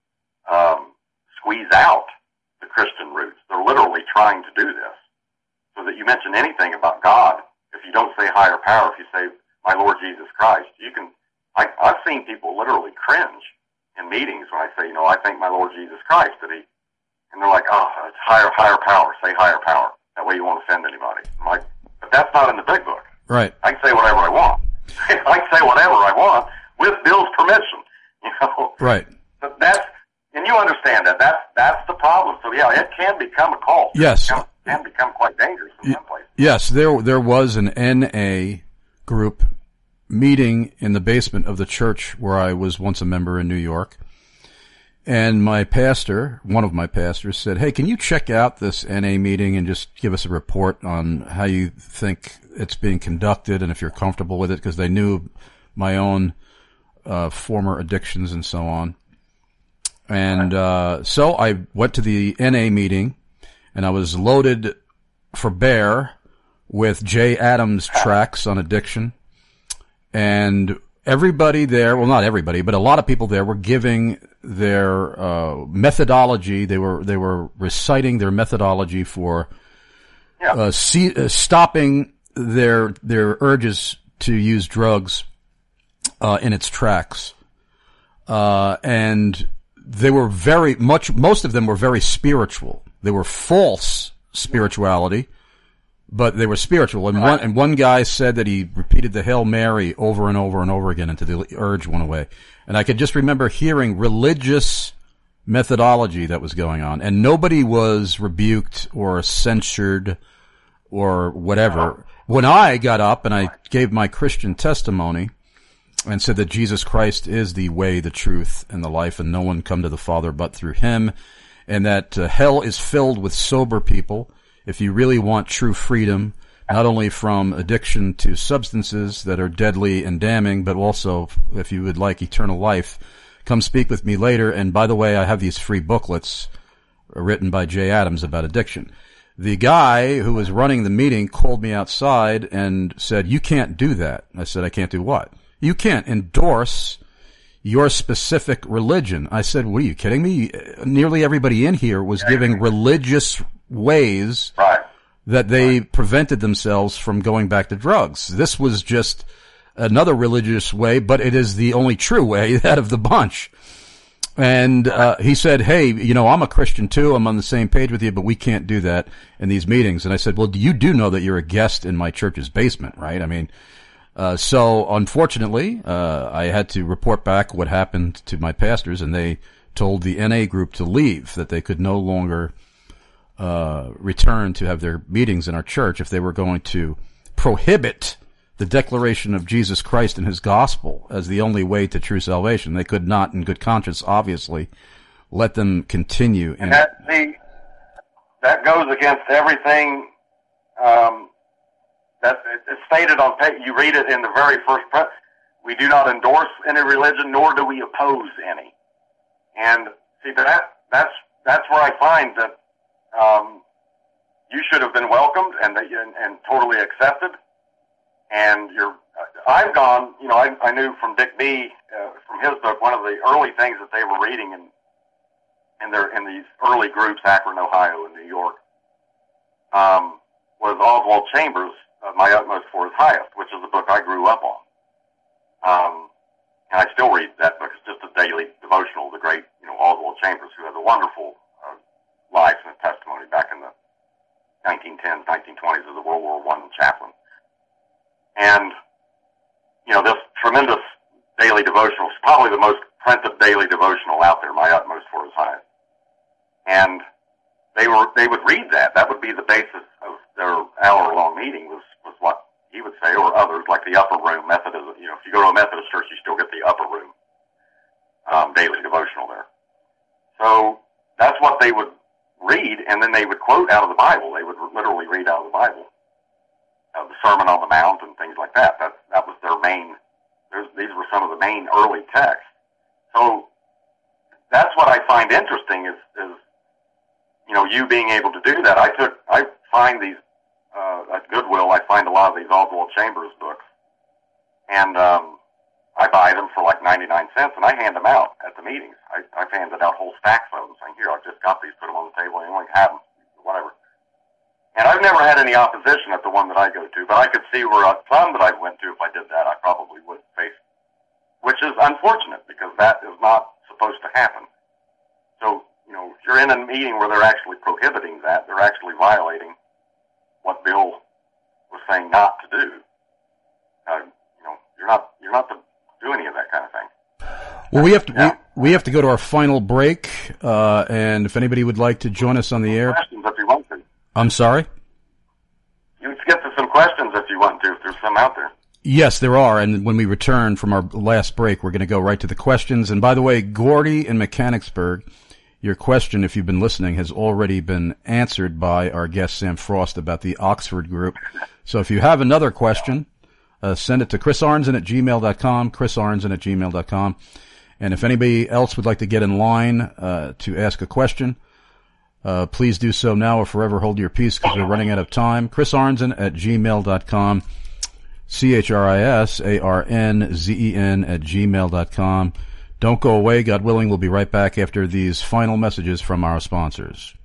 Speaker 3: squeeze out the Christian roots. They're literally trying to do this. So that you mention anything about God, if you don't say higher power, if you say, my Lord Jesus Christ, you can, I've seen people literally cringe in meetings when I say, you know, I thank my Lord Jesus Christ that he, and they're like, oh, it's higher power, say higher power. That way you won't offend anybody. I'm like, but that's not in the big book.
Speaker 2: Right.
Speaker 3: I can say whatever I want. I can say whatever I want with Bill's permission, you know.
Speaker 2: Right.
Speaker 3: But and you understand that. That's the problem. So yeah, it can become a cult.
Speaker 2: Yes.
Speaker 3: It can become quite dangerous in some places.
Speaker 2: Yes, there was an NA group meeting in the basement of the church where I was once a member in New York. And my pastor, one of my pastors, said, hey, can you check out this NA meeting and just give us a report on how you think it's being conducted and if you're comfortable with it? Because they knew my own former addictions and so on. And so I went to the NA meeting, and I was loaded for bear with Jay Adams tracts on addiction. And everybody there, well, not everybody, but a lot of people there were giving their methodology. They were reciting their methodology for stopping their urges to use drugs in its tracks. And they were most of them were very spiritual. They were false spirituality, but they were spiritual. And one guy said that he repeated the Hail Mary over and over and over again until the urge went away. And I could just remember hearing religious methodology that was going on, and nobody was rebuked or censured or whatever. When I got up and I gave my Christian testimony and said that Jesus Christ is the way, the truth, and the life, and no one come to the Father but through him, and that hell is filled with sober people. If you really want true freedom, not only from addiction to substances that are deadly and damning, but also if you would like eternal life, come speak with me later. And by the way, I have these free booklets written by Jay Adams about addiction. The guy who was running the meeting called me outside and said, you can't do that. I said, I can't do what? You can't endorse your specific religion. I said, what, are you kidding me? Nearly everybody in here was giving religious ways that they prevented themselves from going back to drugs. This was just another religious way, but it is the only true way out of the bunch. And he said, hey, you know, I'm a Christian too. I'm on the same page with you, but we can't do that in these meetings. And I said, well, you do know that you're a guest in my church's basement, right? I mean, so unfortunately, I had to report back what happened to my pastors, and they told the NA group to leave, that they could no longer return to have their meetings in our church if they were going to prohibit the declaration of Jesus Christ and his gospel as the only way to true salvation. They could not, in good conscience, obviously, let them continue.
Speaker 3: And that goes against everything that is stated on page. You read it in the very first press. We do not endorse any religion, nor do we oppose any. And see, that's where I find that you should have been welcomed and totally accepted. And I've gone, you know, I knew from Dick B, from his book, one of the early things that they were reading in these early groups, Akron, Ohio, and New York, was Oswald Chambers' My Utmost for His Highest, which is a book I grew up on. And I still read that book. It's just a daily devotional of the great, Oswald Chambers, who has a wonderful life and testimony back in the 1910s, 1920s as a World War I chaplain. And, this tremendous daily devotional is probably the most printed daily devotional out there, My Utmost for His Highest. And they would read that. That would be the basis of their hour-long meeting was what he would say, or others, like the upper room Methodism. If you go to a Methodist church, you still get the upper room daily devotional there. So that's what they would read, and then they would quote out of the Bible. They would literally read out of the Bible, the Sermon on the Mount and things like that. That was their main. These were some of the main early texts. So that's what I find interesting is you being able to do that. I find these at Goodwill. I find a lot of these Oswald Chambers books, and I buy them for like 99 cents, and I hand them out at the meetings. I've handed out whole stacks of them, saying, "Here, I've just got these. Put them on the table. Anyone can have them, whatever." And I've never had any opposition at the one that I go to, but I could see where some that I went to, if I did that, I probably would face, which is unfortunate because that is not supposed to happen. So, if you're in a meeting where they're actually prohibiting that, they're actually violating what Bill was saying not to do. You're not to do any of that kind of thing.
Speaker 2: Well, we have to go to our final break, and if anybody would like to join us on the air,
Speaker 3: questions if you want to.
Speaker 2: I'm sorry?
Speaker 3: You can skip to some questions if you want to, if there's some out there.
Speaker 2: Yes, there are, and when we return from our last break, we're going to go right to the questions. And by the way, Gordy in Mechanicsburg, your question, if you've been listening, has already been answered by our guest, Sam Frost, about the Oxford group. So if you have another question, send it to chrisarnson@gmail.com, chrisarnson@gmail.com. And if anybody else would like to get in line to ask a question, please do so now or forever hold your peace because we're running out of time. chrisarnson@gmail.com, CHRISARNZEN@gmail.com. Don't go away. God willing, we'll be right back after these final messages from our sponsors.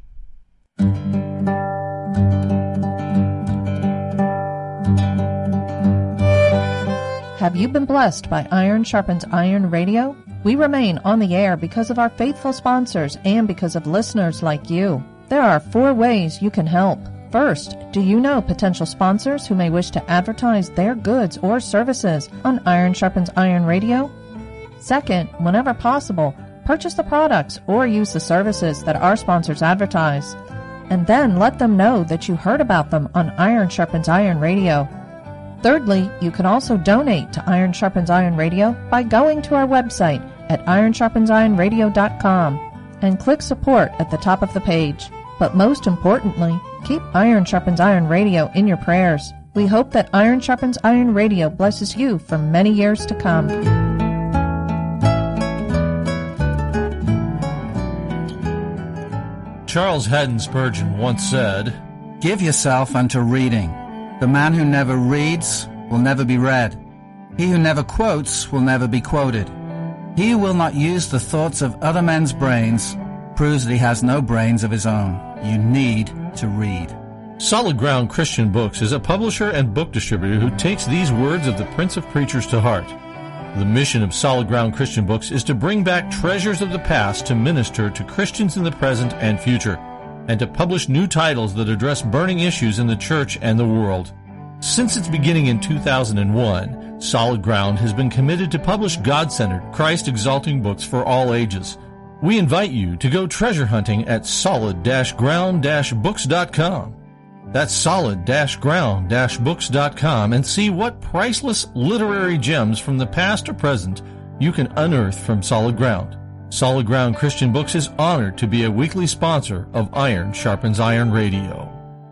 Speaker 10: Have you been blessed by Iron Sharpens Iron Radio? We remain on the air because of our faithful sponsors and because of listeners like you. There are 4 ways you can help. First, do you know potential sponsors who may wish to advertise their goods or services on Iron Sharpens Iron Radio? Second, whenever possible, purchase the products or use the services that our sponsors advertise. And then let them know that you heard about them on Iron Sharpens Iron Radio. Thirdly, you can also donate to Iron Sharpens Iron Radio by going to our website at ironsharpensironradio.com and click support at the top of the page. But most importantly, keep Iron Sharpens Iron Radio in your prayers. We hope that Iron Sharpens Iron Radio blesses you for many years to come.
Speaker 7: Charles Haddon Spurgeon once said,
Speaker 8: "Give yourself unto reading. The man who never reads will never be read. He who never quotes will never be quoted. He who will not use the thoughts of other men's brains proves that he has no brains of his own. You need to read."
Speaker 7: Solid Ground Christian Books is a publisher and book distributor who takes these words of the Prince of Preachers to heart. The mission of Solid Ground Christian Books is to bring back treasures of the past to minister to Christians in the present and future, and to publish new titles that address burning issues in the church and the world. Since its beginning in 2001, Solid Ground has been committed to publish God-centered, Christ-exalting books for all ages. We invite you to go treasure hunting at solid-ground-books.com. That's solid-ground-books.com and see what priceless literary gems from the past or present you can unearth from Solid Ground. Solid Ground Christian Books is honored to be a weekly sponsor of Iron Sharpens Iron Radio.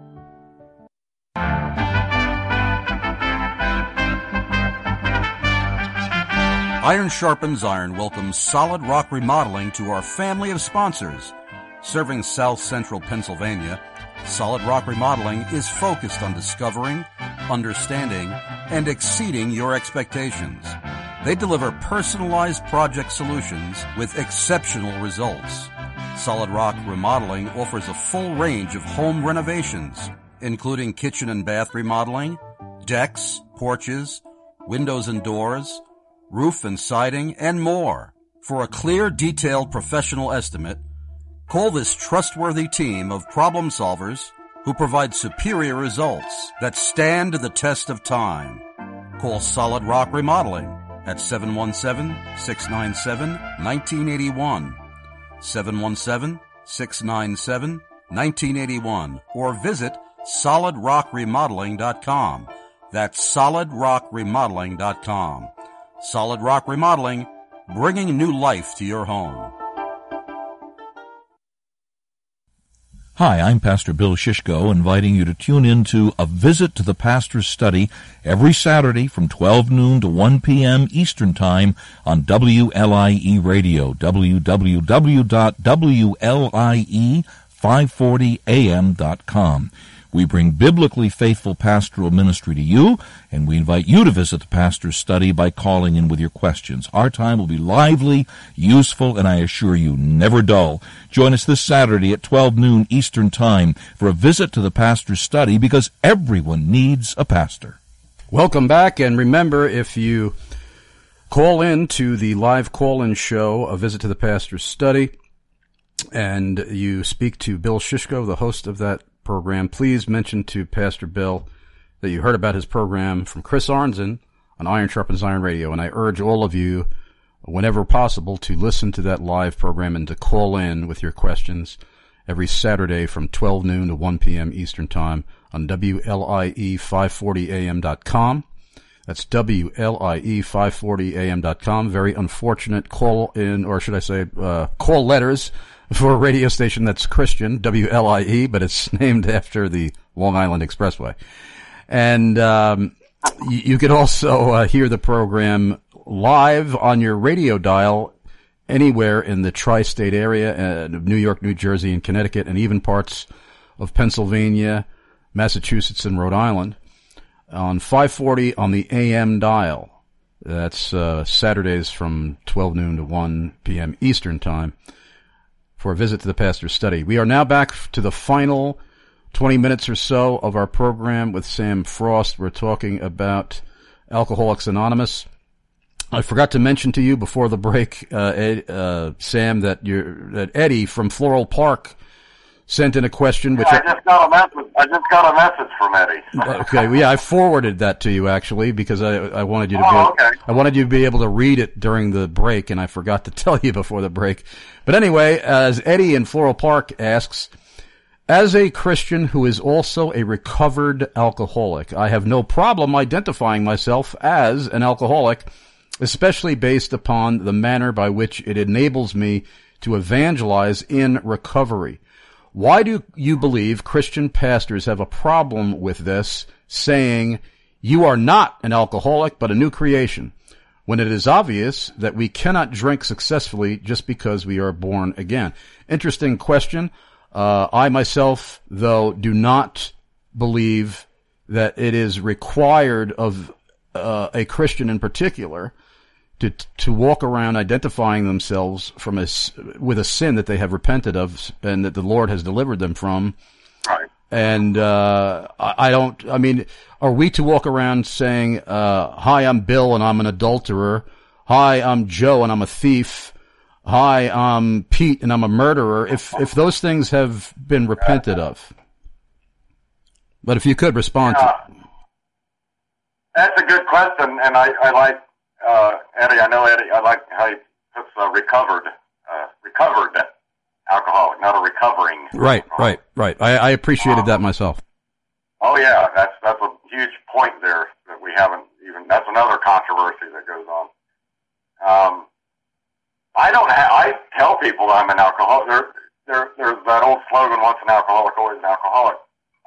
Speaker 4: Iron Sharpens Iron welcomes Solid Rock Remodeling to our family of sponsors. Serving South Central Pennsylvania, Solid Rock Remodeling is focused on discovering, understanding, and exceeding your expectations. They deliver personalized project solutions with exceptional results. Solid Rock Remodeling offers a full range of home renovations, including kitchen and bath remodeling, decks, porches, windows and doors, roof and siding, and more. For a clear, detailed professional estimate, call this trustworthy team of problem solvers who provide superior results that stand the test of time. Call Solid Rock Remodeling at 717-697-1981, 717-697-1981, or visit solidrockremodeling.com. That's solidrockremodeling.com. Solid Rock Remodeling, bringing new life to your home.
Speaker 6: Hi, I'm Pastor Bill Shishko, inviting you to tune in to A Visit to the Pastor's Study every Saturday from 12 noon to 1 p.m. Eastern Time on WLIE Radio, www.WLIE540am.com. We bring biblically faithful pastoral ministry to you, and we invite you to visit the Pastor's Study by calling in with your questions. Our time will be lively, useful, and I assure you, never dull. Join us this Saturday at 12 noon Eastern Time for a visit to the Pastor's Study, because everyone needs a pastor.
Speaker 2: Welcome back, and remember, if you call in to the live call-in show, A Visit to the Pastor's Study, and you speak to Bill Shishko, the host of that program, please mention to Pastor Bill that you heard about his program from Chris Arnzen on Iron Sharpens Iron Radio, and I urge all of you, whenever possible, to listen to that live program and to call in with your questions every Saturday from 12 noon to 1 p.m. Eastern Time on WLIE540am.com. That's WLIE540am.com. Very unfortunate call in, or should I say, call letters for a radio station that's Christian, WLIE, but it's named after the Long Island Expressway. And you can also hear the program live on your radio dial anywhere in the tri-state area of New York, New Jersey, and Connecticut, and even parts of Pennsylvania, Massachusetts, and Rhode Island on 540 on the AM dial. That's Saturdays from 12 noon to 1 p.m. Eastern Time for a visit to the Pastor's Study. We are now back to the final 20 minutes or so of our program with Sam Frost. We're talking about Alcoholics Anonymous. I forgot to mention to you before the break, Sam, that Eddie from Floral Park sent in a question. Which
Speaker 3: I just got a message from Eddie.
Speaker 2: Okay, well, yeah, I forwarded that to you actually because I wanted you to I wanted you to be able to read it during the break, and I forgot to tell you before the break. But anyway, as Eddie in Floral Park asks, as a Christian who is also a recovered alcoholic, I have no problem identifying myself as an alcoholic, especially based upon the manner by which it enables me to evangelize in recovery. Why do you believe Christian pastors have a problem with this, saying, you are not an alcoholic, but a new creation, when it is obvious that we cannot drink successfully just because we are born again? Interesting question. I myself, though, do not believe that it is required of a Christian in particular to walk around identifying themselves with a sin that they have repented of and that the Lord has delivered them from.
Speaker 3: Right.
Speaker 2: And are we to walk around saying, hi, I'm Bill and I'm an adulterer. Hi, I'm Joe and I'm a thief. Hi, I'm Pete and I'm a murderer. If those things have been repented of. But if you could respond to
Speaker 3: that's a good question, and I like Eddie. I know Eddie. I like how he puts recovered alcoholic, not a recovering.
Speaker 2: Right. I appreciated that myself.
Speaker 3: Oh yeah, that's a huge point there that we haven't even. That's another controversy that goes on. I tell people I'm an alcoholic. There's that old slogan: once an alcoholic, always an alcoholic.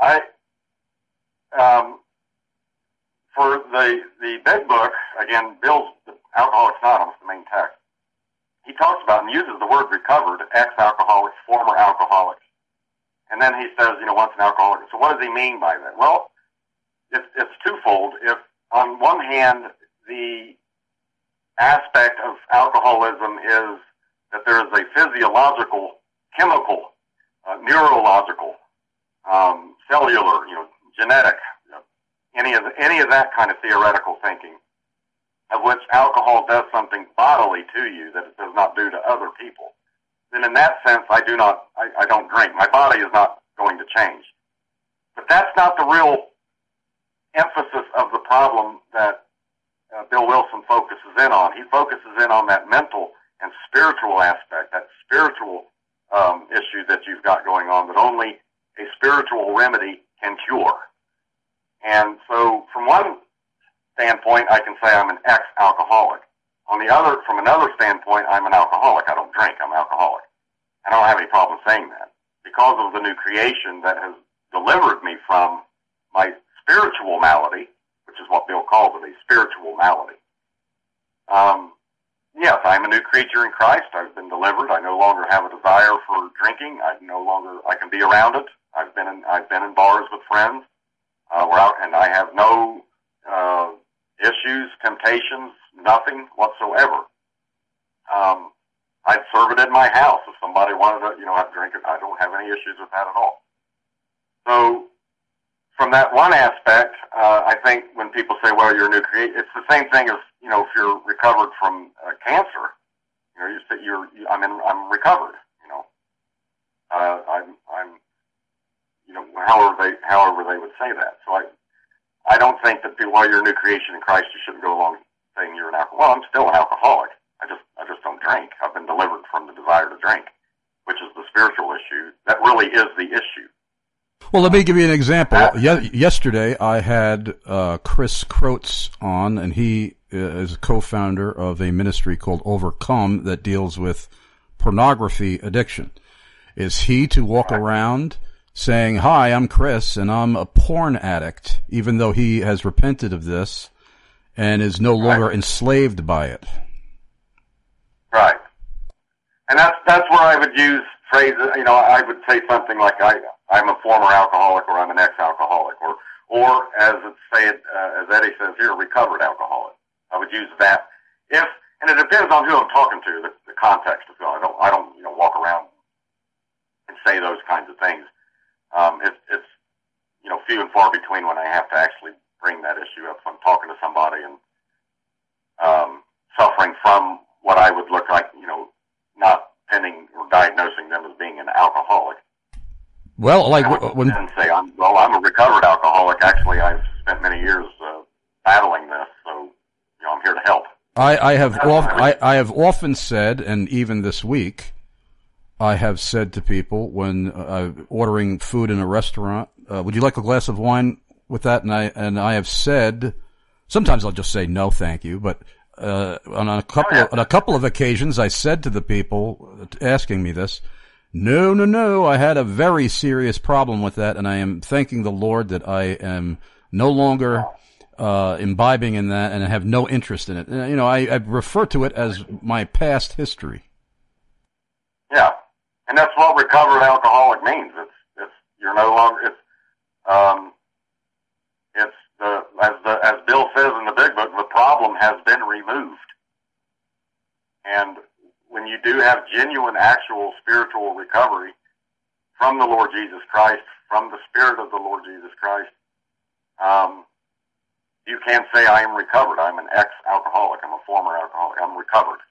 Speaker 3: For the big book, again, Bill's Alcoholics Anonymous, the main text, he talks about and uses the word recovered, ex-alcoholics, former alcoholics. And then he says, once an alcoholic. So what does he mean by that? Well, it's twofold. If, on one hand, the aspect of alcoholism is that there is a physiological chemical, neurological, cellular, genetic, any of that kind of theoretical thinking, of which alcohol does something bodily to you that it does not do to other people, then in that sense, I don't drink. My body is not going to change. But that's not the real emphasis of the problem that Bill Wilson focuses in on. He focuses in on that mental and spiritual aspect, that spiritual issue that you've got going on that only a spiritual remedy can cure. And so from one standpoint, I can say I'm an ex-alcoholic. From another standpoint, I'm an alcoholic. I don't drink. I'm alcoholic. I don't have any problem saying that because of the new creation that has delivered me from my spiritual malady, which is what Bill calls it, a spiritual malady. Yes, I'm a new creature in Christ. I've been delivered. I no longer have a desire for drinking. I can be around it. I've been in bars with friends. And I have no issues, temptations, nothing whatsoever. I'd serve it in my house if somebody wanted to, have drink it. I don't have any issues with that at all. So, from that one aspect, I think when people say, "Well, you're a new creature," it's the same thing as if you're recovered from cancer. I'm recovered. However they would say that. So I don't think that while you're a new creation in Christ, you shouldn't go along saying you're an alcoholic. Well, I'm still an alcoholic. I just don't drink. I've been delivered from the desire to drink, which is the spiritual issue. That really is the issue.
Speaker 2: Well, let me give you an example. Yesterday, I had Chris Croats on, and he is a co-founder of a ministry called Overcome that deals with pornography addiction. Is he to walk around saying, "Hi, I'm Chris, and I'm a porn addict," even though he has repented of this and is no longer enslaved by it?
Speaker 3: Right. And that's where I would use phrases, I would say something like, I'm a former alcoholic, or I'm an ex-alcoholic, or as Eddie says here, recovered alcoholic. I would use that. And it depends on who I'm talking to, the context of it. I don't walk around and say those kinds of things. It's few and far between when I have to actually bring that issue up. If I'm talking to somebody and suffering from what I would look like, not pinning or diagnosing them as being an alcoholic.
Speaker 2: Well, like
Speaker 3: when say I'm a recovered alcoholic. Actually, I've spent many years battling this, so I'm here to help.
Speaker 2: I have often said, and even this week, I have said to people when ordering food in a restaurant, "Would you like a glass of wine with that?" And I have said, sometimes I'll just say no, thank you, but on a couple of occasions, I said to the people asking me this, No, I had a very serious problem with that, and I am thanking the Lord that I am no longer imbibing in that, and I have no interest in it. I refer to it as my past history.
Speaker 3: Yeah, and that's what recovered alcoholic means. It's you're no longer. As Bill says in the Big Book, the problem has been removed, and when you do have genuine, actual spiritual recovery from the Lord Jesus Christ, from the Spirit of the Lord Jesus Christ, you can say, I am recovered. I'm an ex-alcoholic. I'm a former alcoholic. I'm recovered.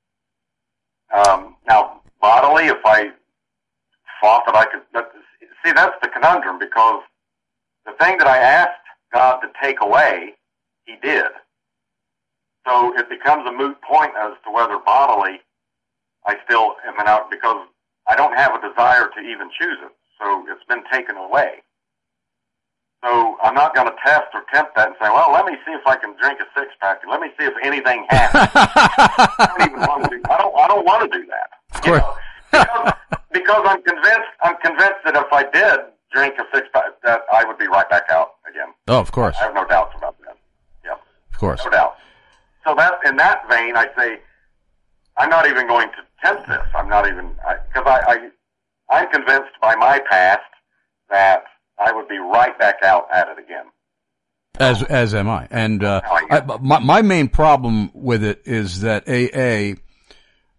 Speaker 3: Now, bodily, if I thought that I could... See, that's the conundrum, because the thing that I asked God to take away, He did. So it becomes a moot point as to whether bodily I still am out, because I don't have a desire to even choose it. So it's been taken away. So I'm not going to test or tempt that and say, well, let me see if I can drink a six-pack, and let me see if anything happens. I don't want to do that.
Speaker 2: Of course.
Speaker 3: Because I'm convinced that if I did drink a six-pack, that I would be right back out again.
Speaker 2: Oh, of course.
Speaker 3: I have no doubts about that. Yeah.
Speaker 2: Of course.
Speaker 3: No doubt. So that, in that vein, I say, I'm not even going to tempt this. I'm not even, because I'm convinced by my past that I would be right back out at it again.
Speaker 2: As am I. And my main problem with it is that AA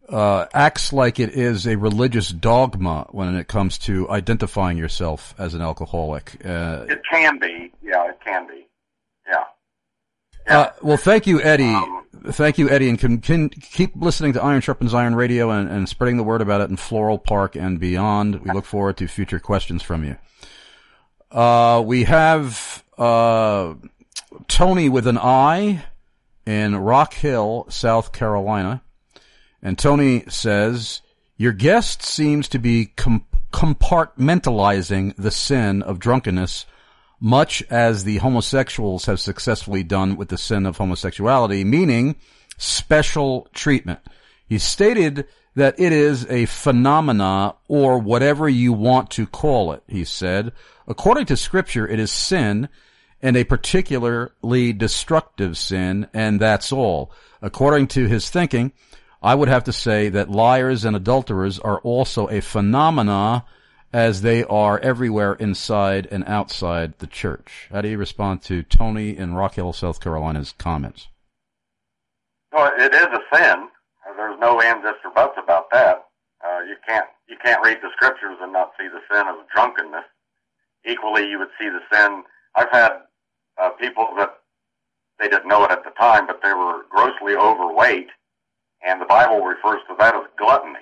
Speaker 2: acts like it is a religious dogma when it comes to identifying yourself as an alcoholic.
Speaker 3: It can be. Yeah, it can be. Yeah.
Speaker 2: Well, thank you, Eddie. Thank you, Eddie, and can keep listening to Iron Sharpens Iron Radio and spreading the word about it in Floral Park and beyond. We look forward to future questions from you. We have Tony with an I in Rock Hill, South Carolina. And Tony says, your guest seems to be compartmentalizing the sin of drunkenness, much as the homosexuals have successfully done with the sin of homosexuality, meaning special treatment. He stated that it is a phenomena, or whatever you want to call it, he said. According to Scripture, it is sin, and a particularly destructive sin, and that's all. According to his thinking, I would have to say that liars and adulterers are also a phenomena, as they are everywhere inside and outside the church. How do you respond to Tony in Rock Hill, South Carolina's comments?
Speaker 3: Well, it is a sin. There's no ands, ifs, or buts about that. You can't read the Scriptures and not see the sin of drunkenness. Equally, you would see the sin. I've had people that they didn't know it at the time, but they were grossly overweight. And the Bible refers to that as gluttony.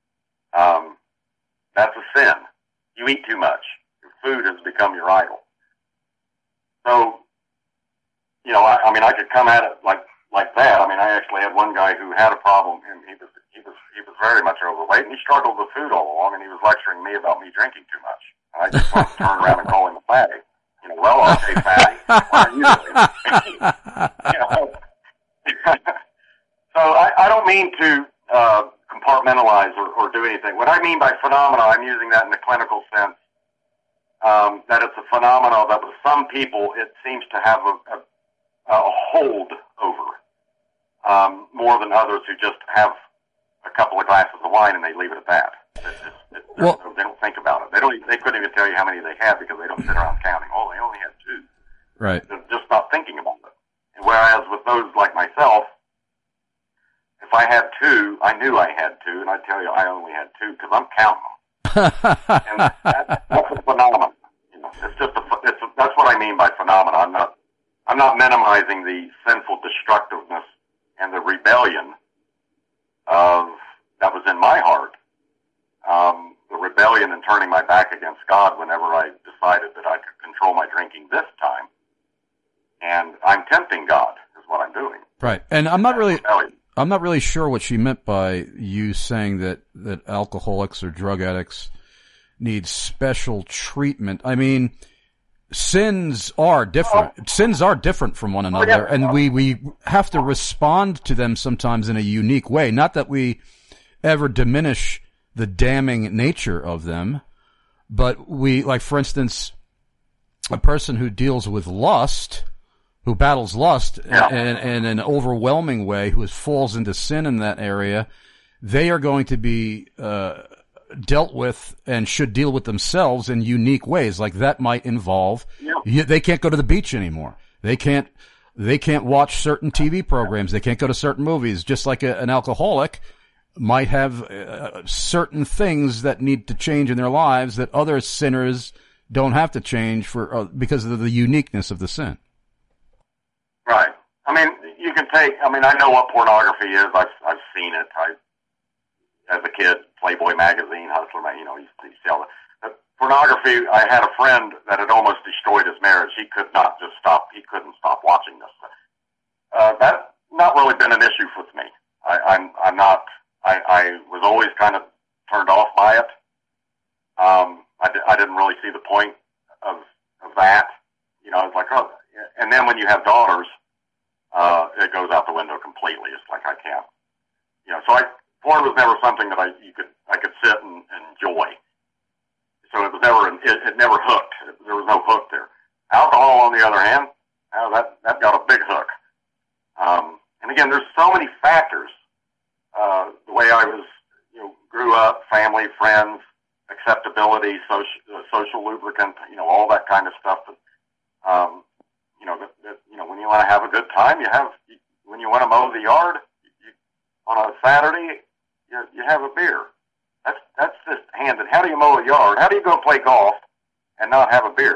Speaker 3: That's a sin. You eat too much. Your food has become your idol. So, I mean, I could come at it like that. I mean, I actually had one guy who had a problem, and he was very much overweight, and he struggled with food all along, and he was lecturing me about me drinking too much. And I just wanted to turn around and call him a fatty. Well, okay, fatty. Why are you doing? So I don't mean to compartmentalize or do anything. What I mean by phenomena, I'm using that in the clinical sense, that it's a phenomena that with some people it seems to have a hold over more than others who just have a couple of glasses of wine and they leave it at that. They don't think about it. They couldn't even tell you how many they had because they don't sit around counting. Oh, they only had 2.
Speaker 2: Right.
Speaker 3: They're just not thinking about it. And whereas with those like myself, if I had 2, I knew I had 2, and I'd tell you I only had 2 because I'm counting them. And that's a phenomenon. That's what I mean by phenomena. I'm not minimizing the sinful destructiveness and the rebellion that was in my heart. The rebellion and turning my back against God whenever I decided that I could control my drinking this time. And I'm tempting God is what I'm doing.
Speaker 2: Right. And I'm not really sure what she meant by you saying that alcoholics or drug addicts need special treatment. I mean, sins are different. Sins are different from one another, and we have to respond to them sometimes in a unique way. Not that we ever diminish the damning nature of them, but we, like, for instance, a person who deals with lust, who battles lust in an overwhelming way, who falls into sin in that area, they are going to be dealt with and should deal with themselves in unique ways. Like that might involve they can't go to the beach anymore. They can't watch certain TV programs. They can't go to certain movies. Just like an alcoholic might have certain things that need to change in their lives that other sinners don't have to change because of the uniqueness of the sin.
Speaker 3: Right. I mean, I know what pornography is. I've seen it. As a kid, Playboy magazine, Hustler, used to sell it. Pornography, I had a friend that had almost destroyed his marriage. He couldn't stop watching this. That's not really been an issue with me. I was always kind of turned off by it. I didn't really see the point of that. It's like, oh, and then when you have daughters, it goes out the window completely. It's like I can't, so porn was never something that I could sit and enjoy. So it was it never hooked. There was no hook there. Alcohol, on the other hand, that got a big hook. And again, there's so many factors. The way I was, grew up, family, friends, acceptability, social lubricant, all that kind of stuff. When you want to have a good time, when you want to mow the yard on a Saturday, you have a beer. That's just handed. How do you mow a yard? How do you go play golf and not have a beer?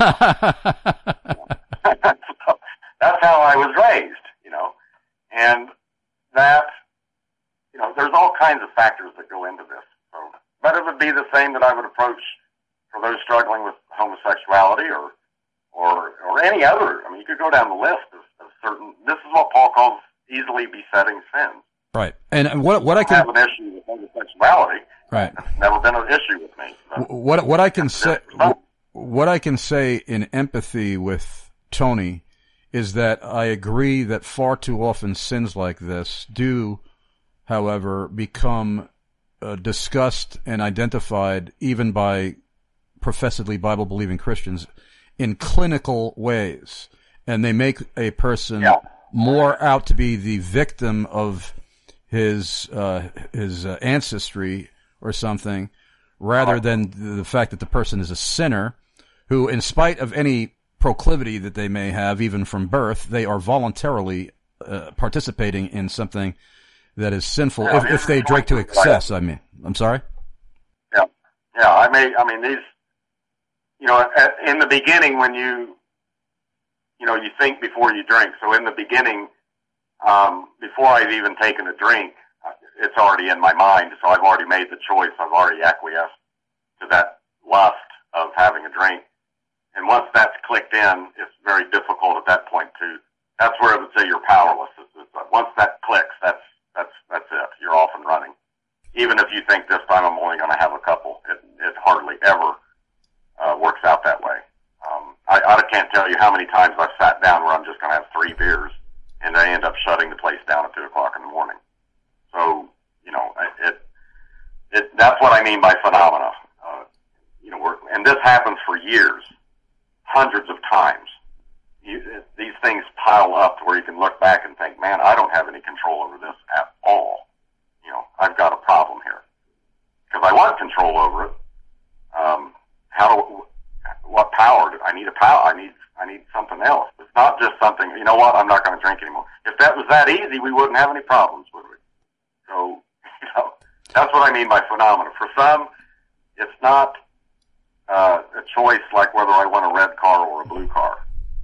Speaker 3: That's how I was raised, and that, there's all kinds of factors that go into this. So, but it would be the same that I would approach for those struggling with homosexuality or any other. I mean, you could go down the list of certain. This is what Paul calls easily besetting sins.
Speaker 2: Right, and what I can
Speaker 3: have an issue with homosexuality.
Speaker 2: Right,
Speaker 3: it's never been an issue with me. So.
Speaker 2: What I can say, what I can say in empathy with Tony is that I agree that far too often sins like this do, however, become discussed and identified even by professedly Bible-believing Christians in clinical ways, and they make a person more out to be the victim of his ancestry or something, rather than the fact that the person is a sinner who, in spite of any proclivity that they may have, even from birth, they are voluntarily participating in something that is sinful if they drink to excess. I mean, I'm sorry?
Speaker 3: Yeah. I mean, these, in the beginning when you think before you drink. So in the beginning, before I've even taken a drink, it's already in my mind. So I've already made the choice. I've already acquiesced to that lust of having a drink. And once that's clicked in, it's very difficult at that point that's where I would say you're powerless. Once that clicks, that's it. You're off and running. Even if you think this time I'm only going to have a couple, it hardly ever works out that way. I can't tell you how many times I've sat down where I'm just going to have 3 beers, and I end up shutting the place down at 2 o'clock in the morning. So, that's what I mean by phenomena. And this happens for years, hundreds of times. These things pile up to where you can look back and think, man, I don't have any control over this at all. I've got a problem here. Because I want control over it. What power? I need a power. I need something else. It's not just something, you know what, I'm not going to drink anymore. If that was that easy, we wouldn't have any problems, would we? So, that's what I mean by phenomena. For some, it's not a choice like whether I want a red car or a blue car.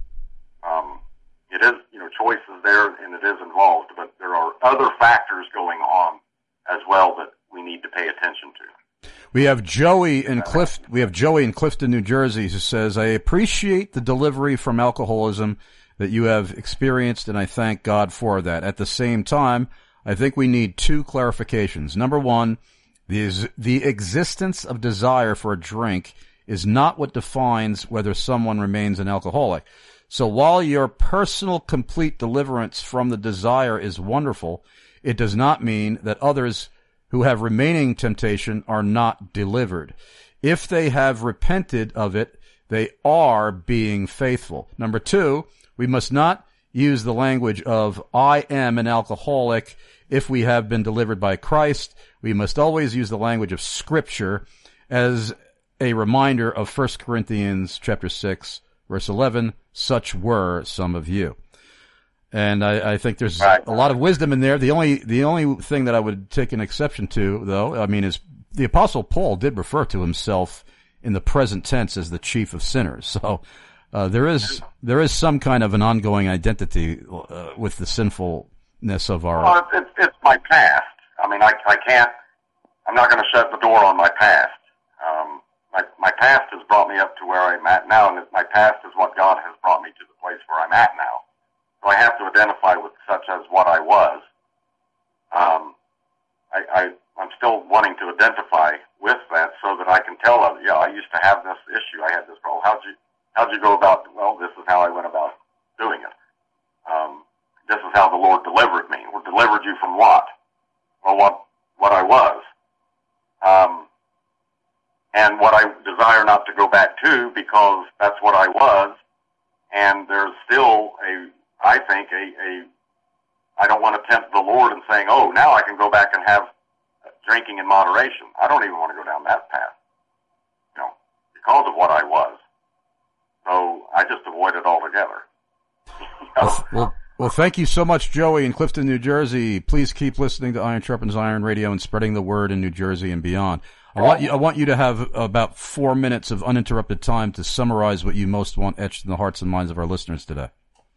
Speaker 3: It is, choice is there and it is involved, but there are other factors going on as well that we need to pay attention to.
Speaker 2: We have Joey in Clifton, New Jersey, who says, I appreciate the delivery from alcoholism that you have experienced, and I thank God for that. At the same time, I think we need 2 clarifications. Number one, the existence of desire for a drink is not what defines whether someone remains an alcoholic. So while your personal complete deliverance from the desire is wonderful, it does not mean that others who have remaining temptation are not delivered. If they have repented of it, they are being faithful. Number 2, we must not use the language of I am an alcoholic if we have been delivered by Christ. We must always use the language of Scripture as a reminder of 1 Corinthians chapter 6, verse 11, such were some of you. And I think there's a lot of wisdom in there. The only thing that I would take an exception to, though, is the Apostle Paul did refer to himself in the present tense as the chief of sinners. So there is some kind of an ongoing identity with the sinfulness of our.
Speaker 3: Well, it's my past. I can't. I'm not going to shut the door on my past. My past has brought me up to where I'm at now, and my past is what God has brought me to the place where I'm at now. So I have to identify with such as what I was. I'm still wanting to identify with that so that I can tell others, I used to have this issue. I had this problem. How'd you go about? Well, this is how I went about doing it. This is how the Lord delivered me. Or delivered you from what? Well, what I was. And what I desire not to go back to, because that's what I was. And there's still I don't want to tempt the Lord in saying, oh, now I can go back and have drinking in moderation. I don't even want to go down that path, because of what I was. So I just avoid it altogether.
Speaker 2: Well, thank you so much, Joey in Clifton, New Jersey. Please keep listening to Iron Sharpens Iron Radio and spreading the word in New Jersey and beyond. I want you to have about 4 minutes of uninterrupted time to summarize what you most want etched in the hearts and minds of our listeners today.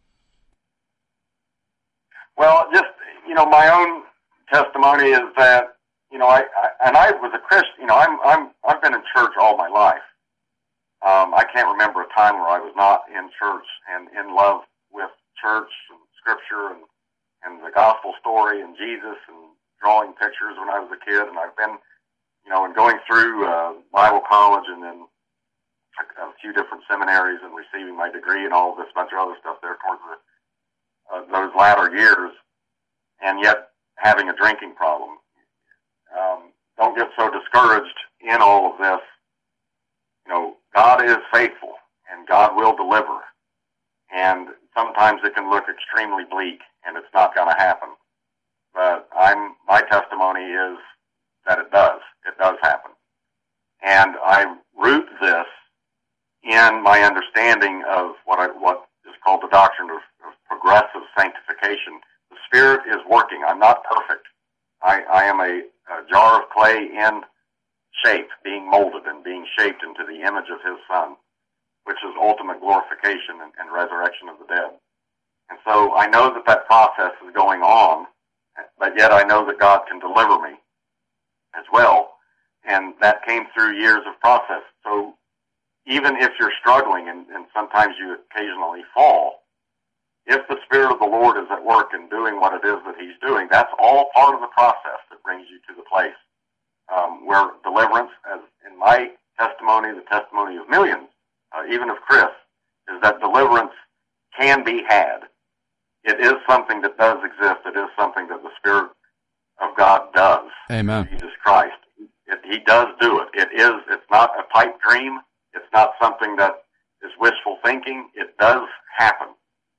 Speaker 3: Well, just, my own testimony is that, I was a Christian, I've been in church all my life. I can't remember a time where I was not in church and in love with church and scripture and the gospel story and Jesus and drawing pictures when I was a kid. And I've been, and going through Bible college and then a few different seminaries and receiving my degree and all of this bunch of other stuff there towards those latter years, and yet having a drinking problem. Don't get so discouraged in all of this. God is faithful, and God will deliver. And sometimes it can look extremely bleak, and it's not going to happen. But my testimony is that it does. It does happen. And I root this in my understanding of what is called the doctrine of progressive sanctification. The Spirit is working. I'm not perfect. I am a jar of clay in shape, being molded and being shaped into the image of His Son, which is ultimate glorification and resurrection of the dead. And so I know that process is going on, but yet I know that God can deliver me as well. And that came through years of process. So even if you're struggling and sometimes you occasionally fall, if the Spirit of the Lord is at work and doing what it is that He's doing, that's all part of the process that brings you to the place where deliverance, as in my testimony, the testimony of millions, even of Chris, is that deliverance can be had. It is something that does exist. It is something that the Spirit of God does.
Speaker 2: Amen.
Speaker 3: Jesus Christ. He does do it. It's not a pipe dream. It's not something that is wishful thinking. It does happen.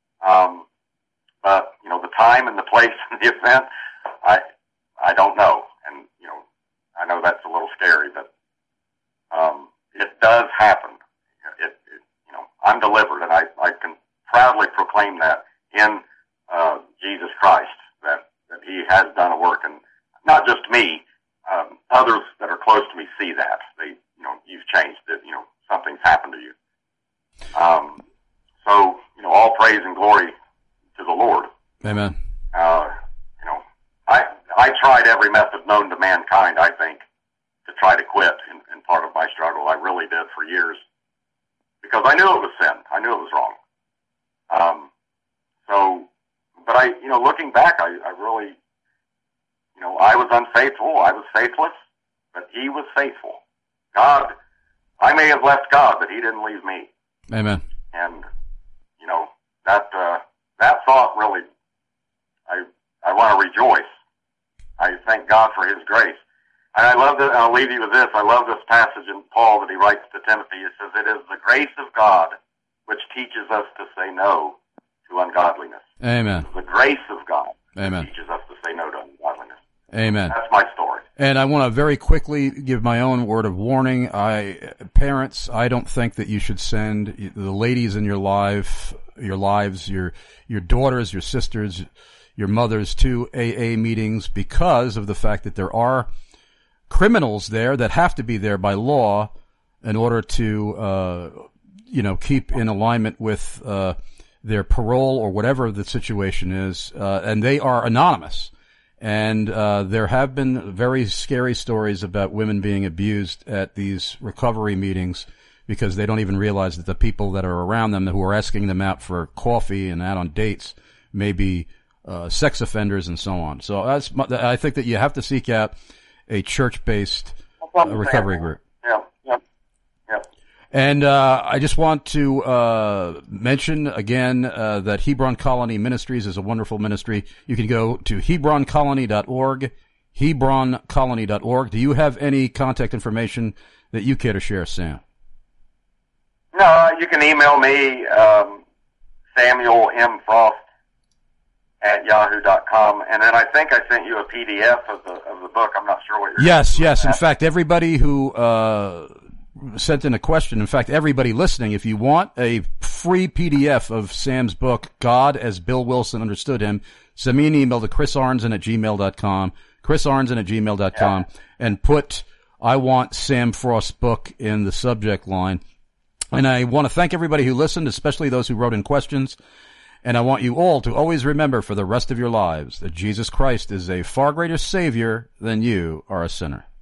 Speaker 3: But, the time and the place and the event, I don't know. And, I know that's a little scary, but, it does happen. I'm delivered, and I can proudly proclaim that in, Jesus Christ, that He has done a work, and not just me, others that are close to me see that. You've changed, that, something's happened to you. So, all praise and glory to the Lord.
Speaker 2: Amen.
Speaker 3: I tried every method known to mankind, I think, to try to quit in part of my struggle. I really did for years, because I knew it was sin. I knew it was wrong. But looking back, I really, I was unfaithful. I was faithless, but He was faithful. God, I may have left God, but He didn't leave me.
Speaker 2: Amen.
Speaker 3: And, that thought really, I want to rejoice. I thank God for His grace. And I love that, and I'll leave you with this. I love this passage in Paul that he writes to Timothy. It says, "It is the grace of God which teaches us to say no to ungodliness."
Speaker 2: Amen.
Speaker 3: The grace of God
Speaker 2: Amen.
Speaker 3: teaches us to say no to ungodliness.
Speaker 2: Amen.
Speaker 3: That's my story.
Speaker 2: And I want to very quickly give my own word of warning. Parents, I don't think that you should send the ladies in your lives, your daughters, your sisters, your mothers to AA meetings, because of the fact that there are criminals there that have to be there by law in order to, keep in alignment with their parole or whatever the situation is, and they are anonymous. And there have been very scary stories about women being abused at these recovery meetings because they don't even realize that the people that are around them who are asking them out for coffee and out on dates may be sex offenders and so on. So I think that you have to seek out a church-based recovery group.
Speaker 3: Yeah.
Speaker 2: And I just want to mention again that Hebron Colony Ministries is a wonderful ministry. You can go to HebronColony.org, HebronColony.org. Do you have any contact information that you care to share, Sam?
Speaker 3: No, you can email me, Samuel M. Frost at yahoo.com, and then I think I sent you a PDF of the book. I'm not sure what you're
Speaker 2: Yes. In fact, everybody who sent in a question, in fact, everybody listening, if you want a free PDF of Sam's book, God as Bill Wilson Understood Him, send me an email to chrisarnzen@gmail.com, chrisarnzen@gmail.com, and put I want Sam Frost's book in the subject line. And I want to thank everybody who listened, especially those who wrote in questions. And I want you all to always remember for the rest of your lives that Jesus Christ is a far greater Savior than you are a sinner.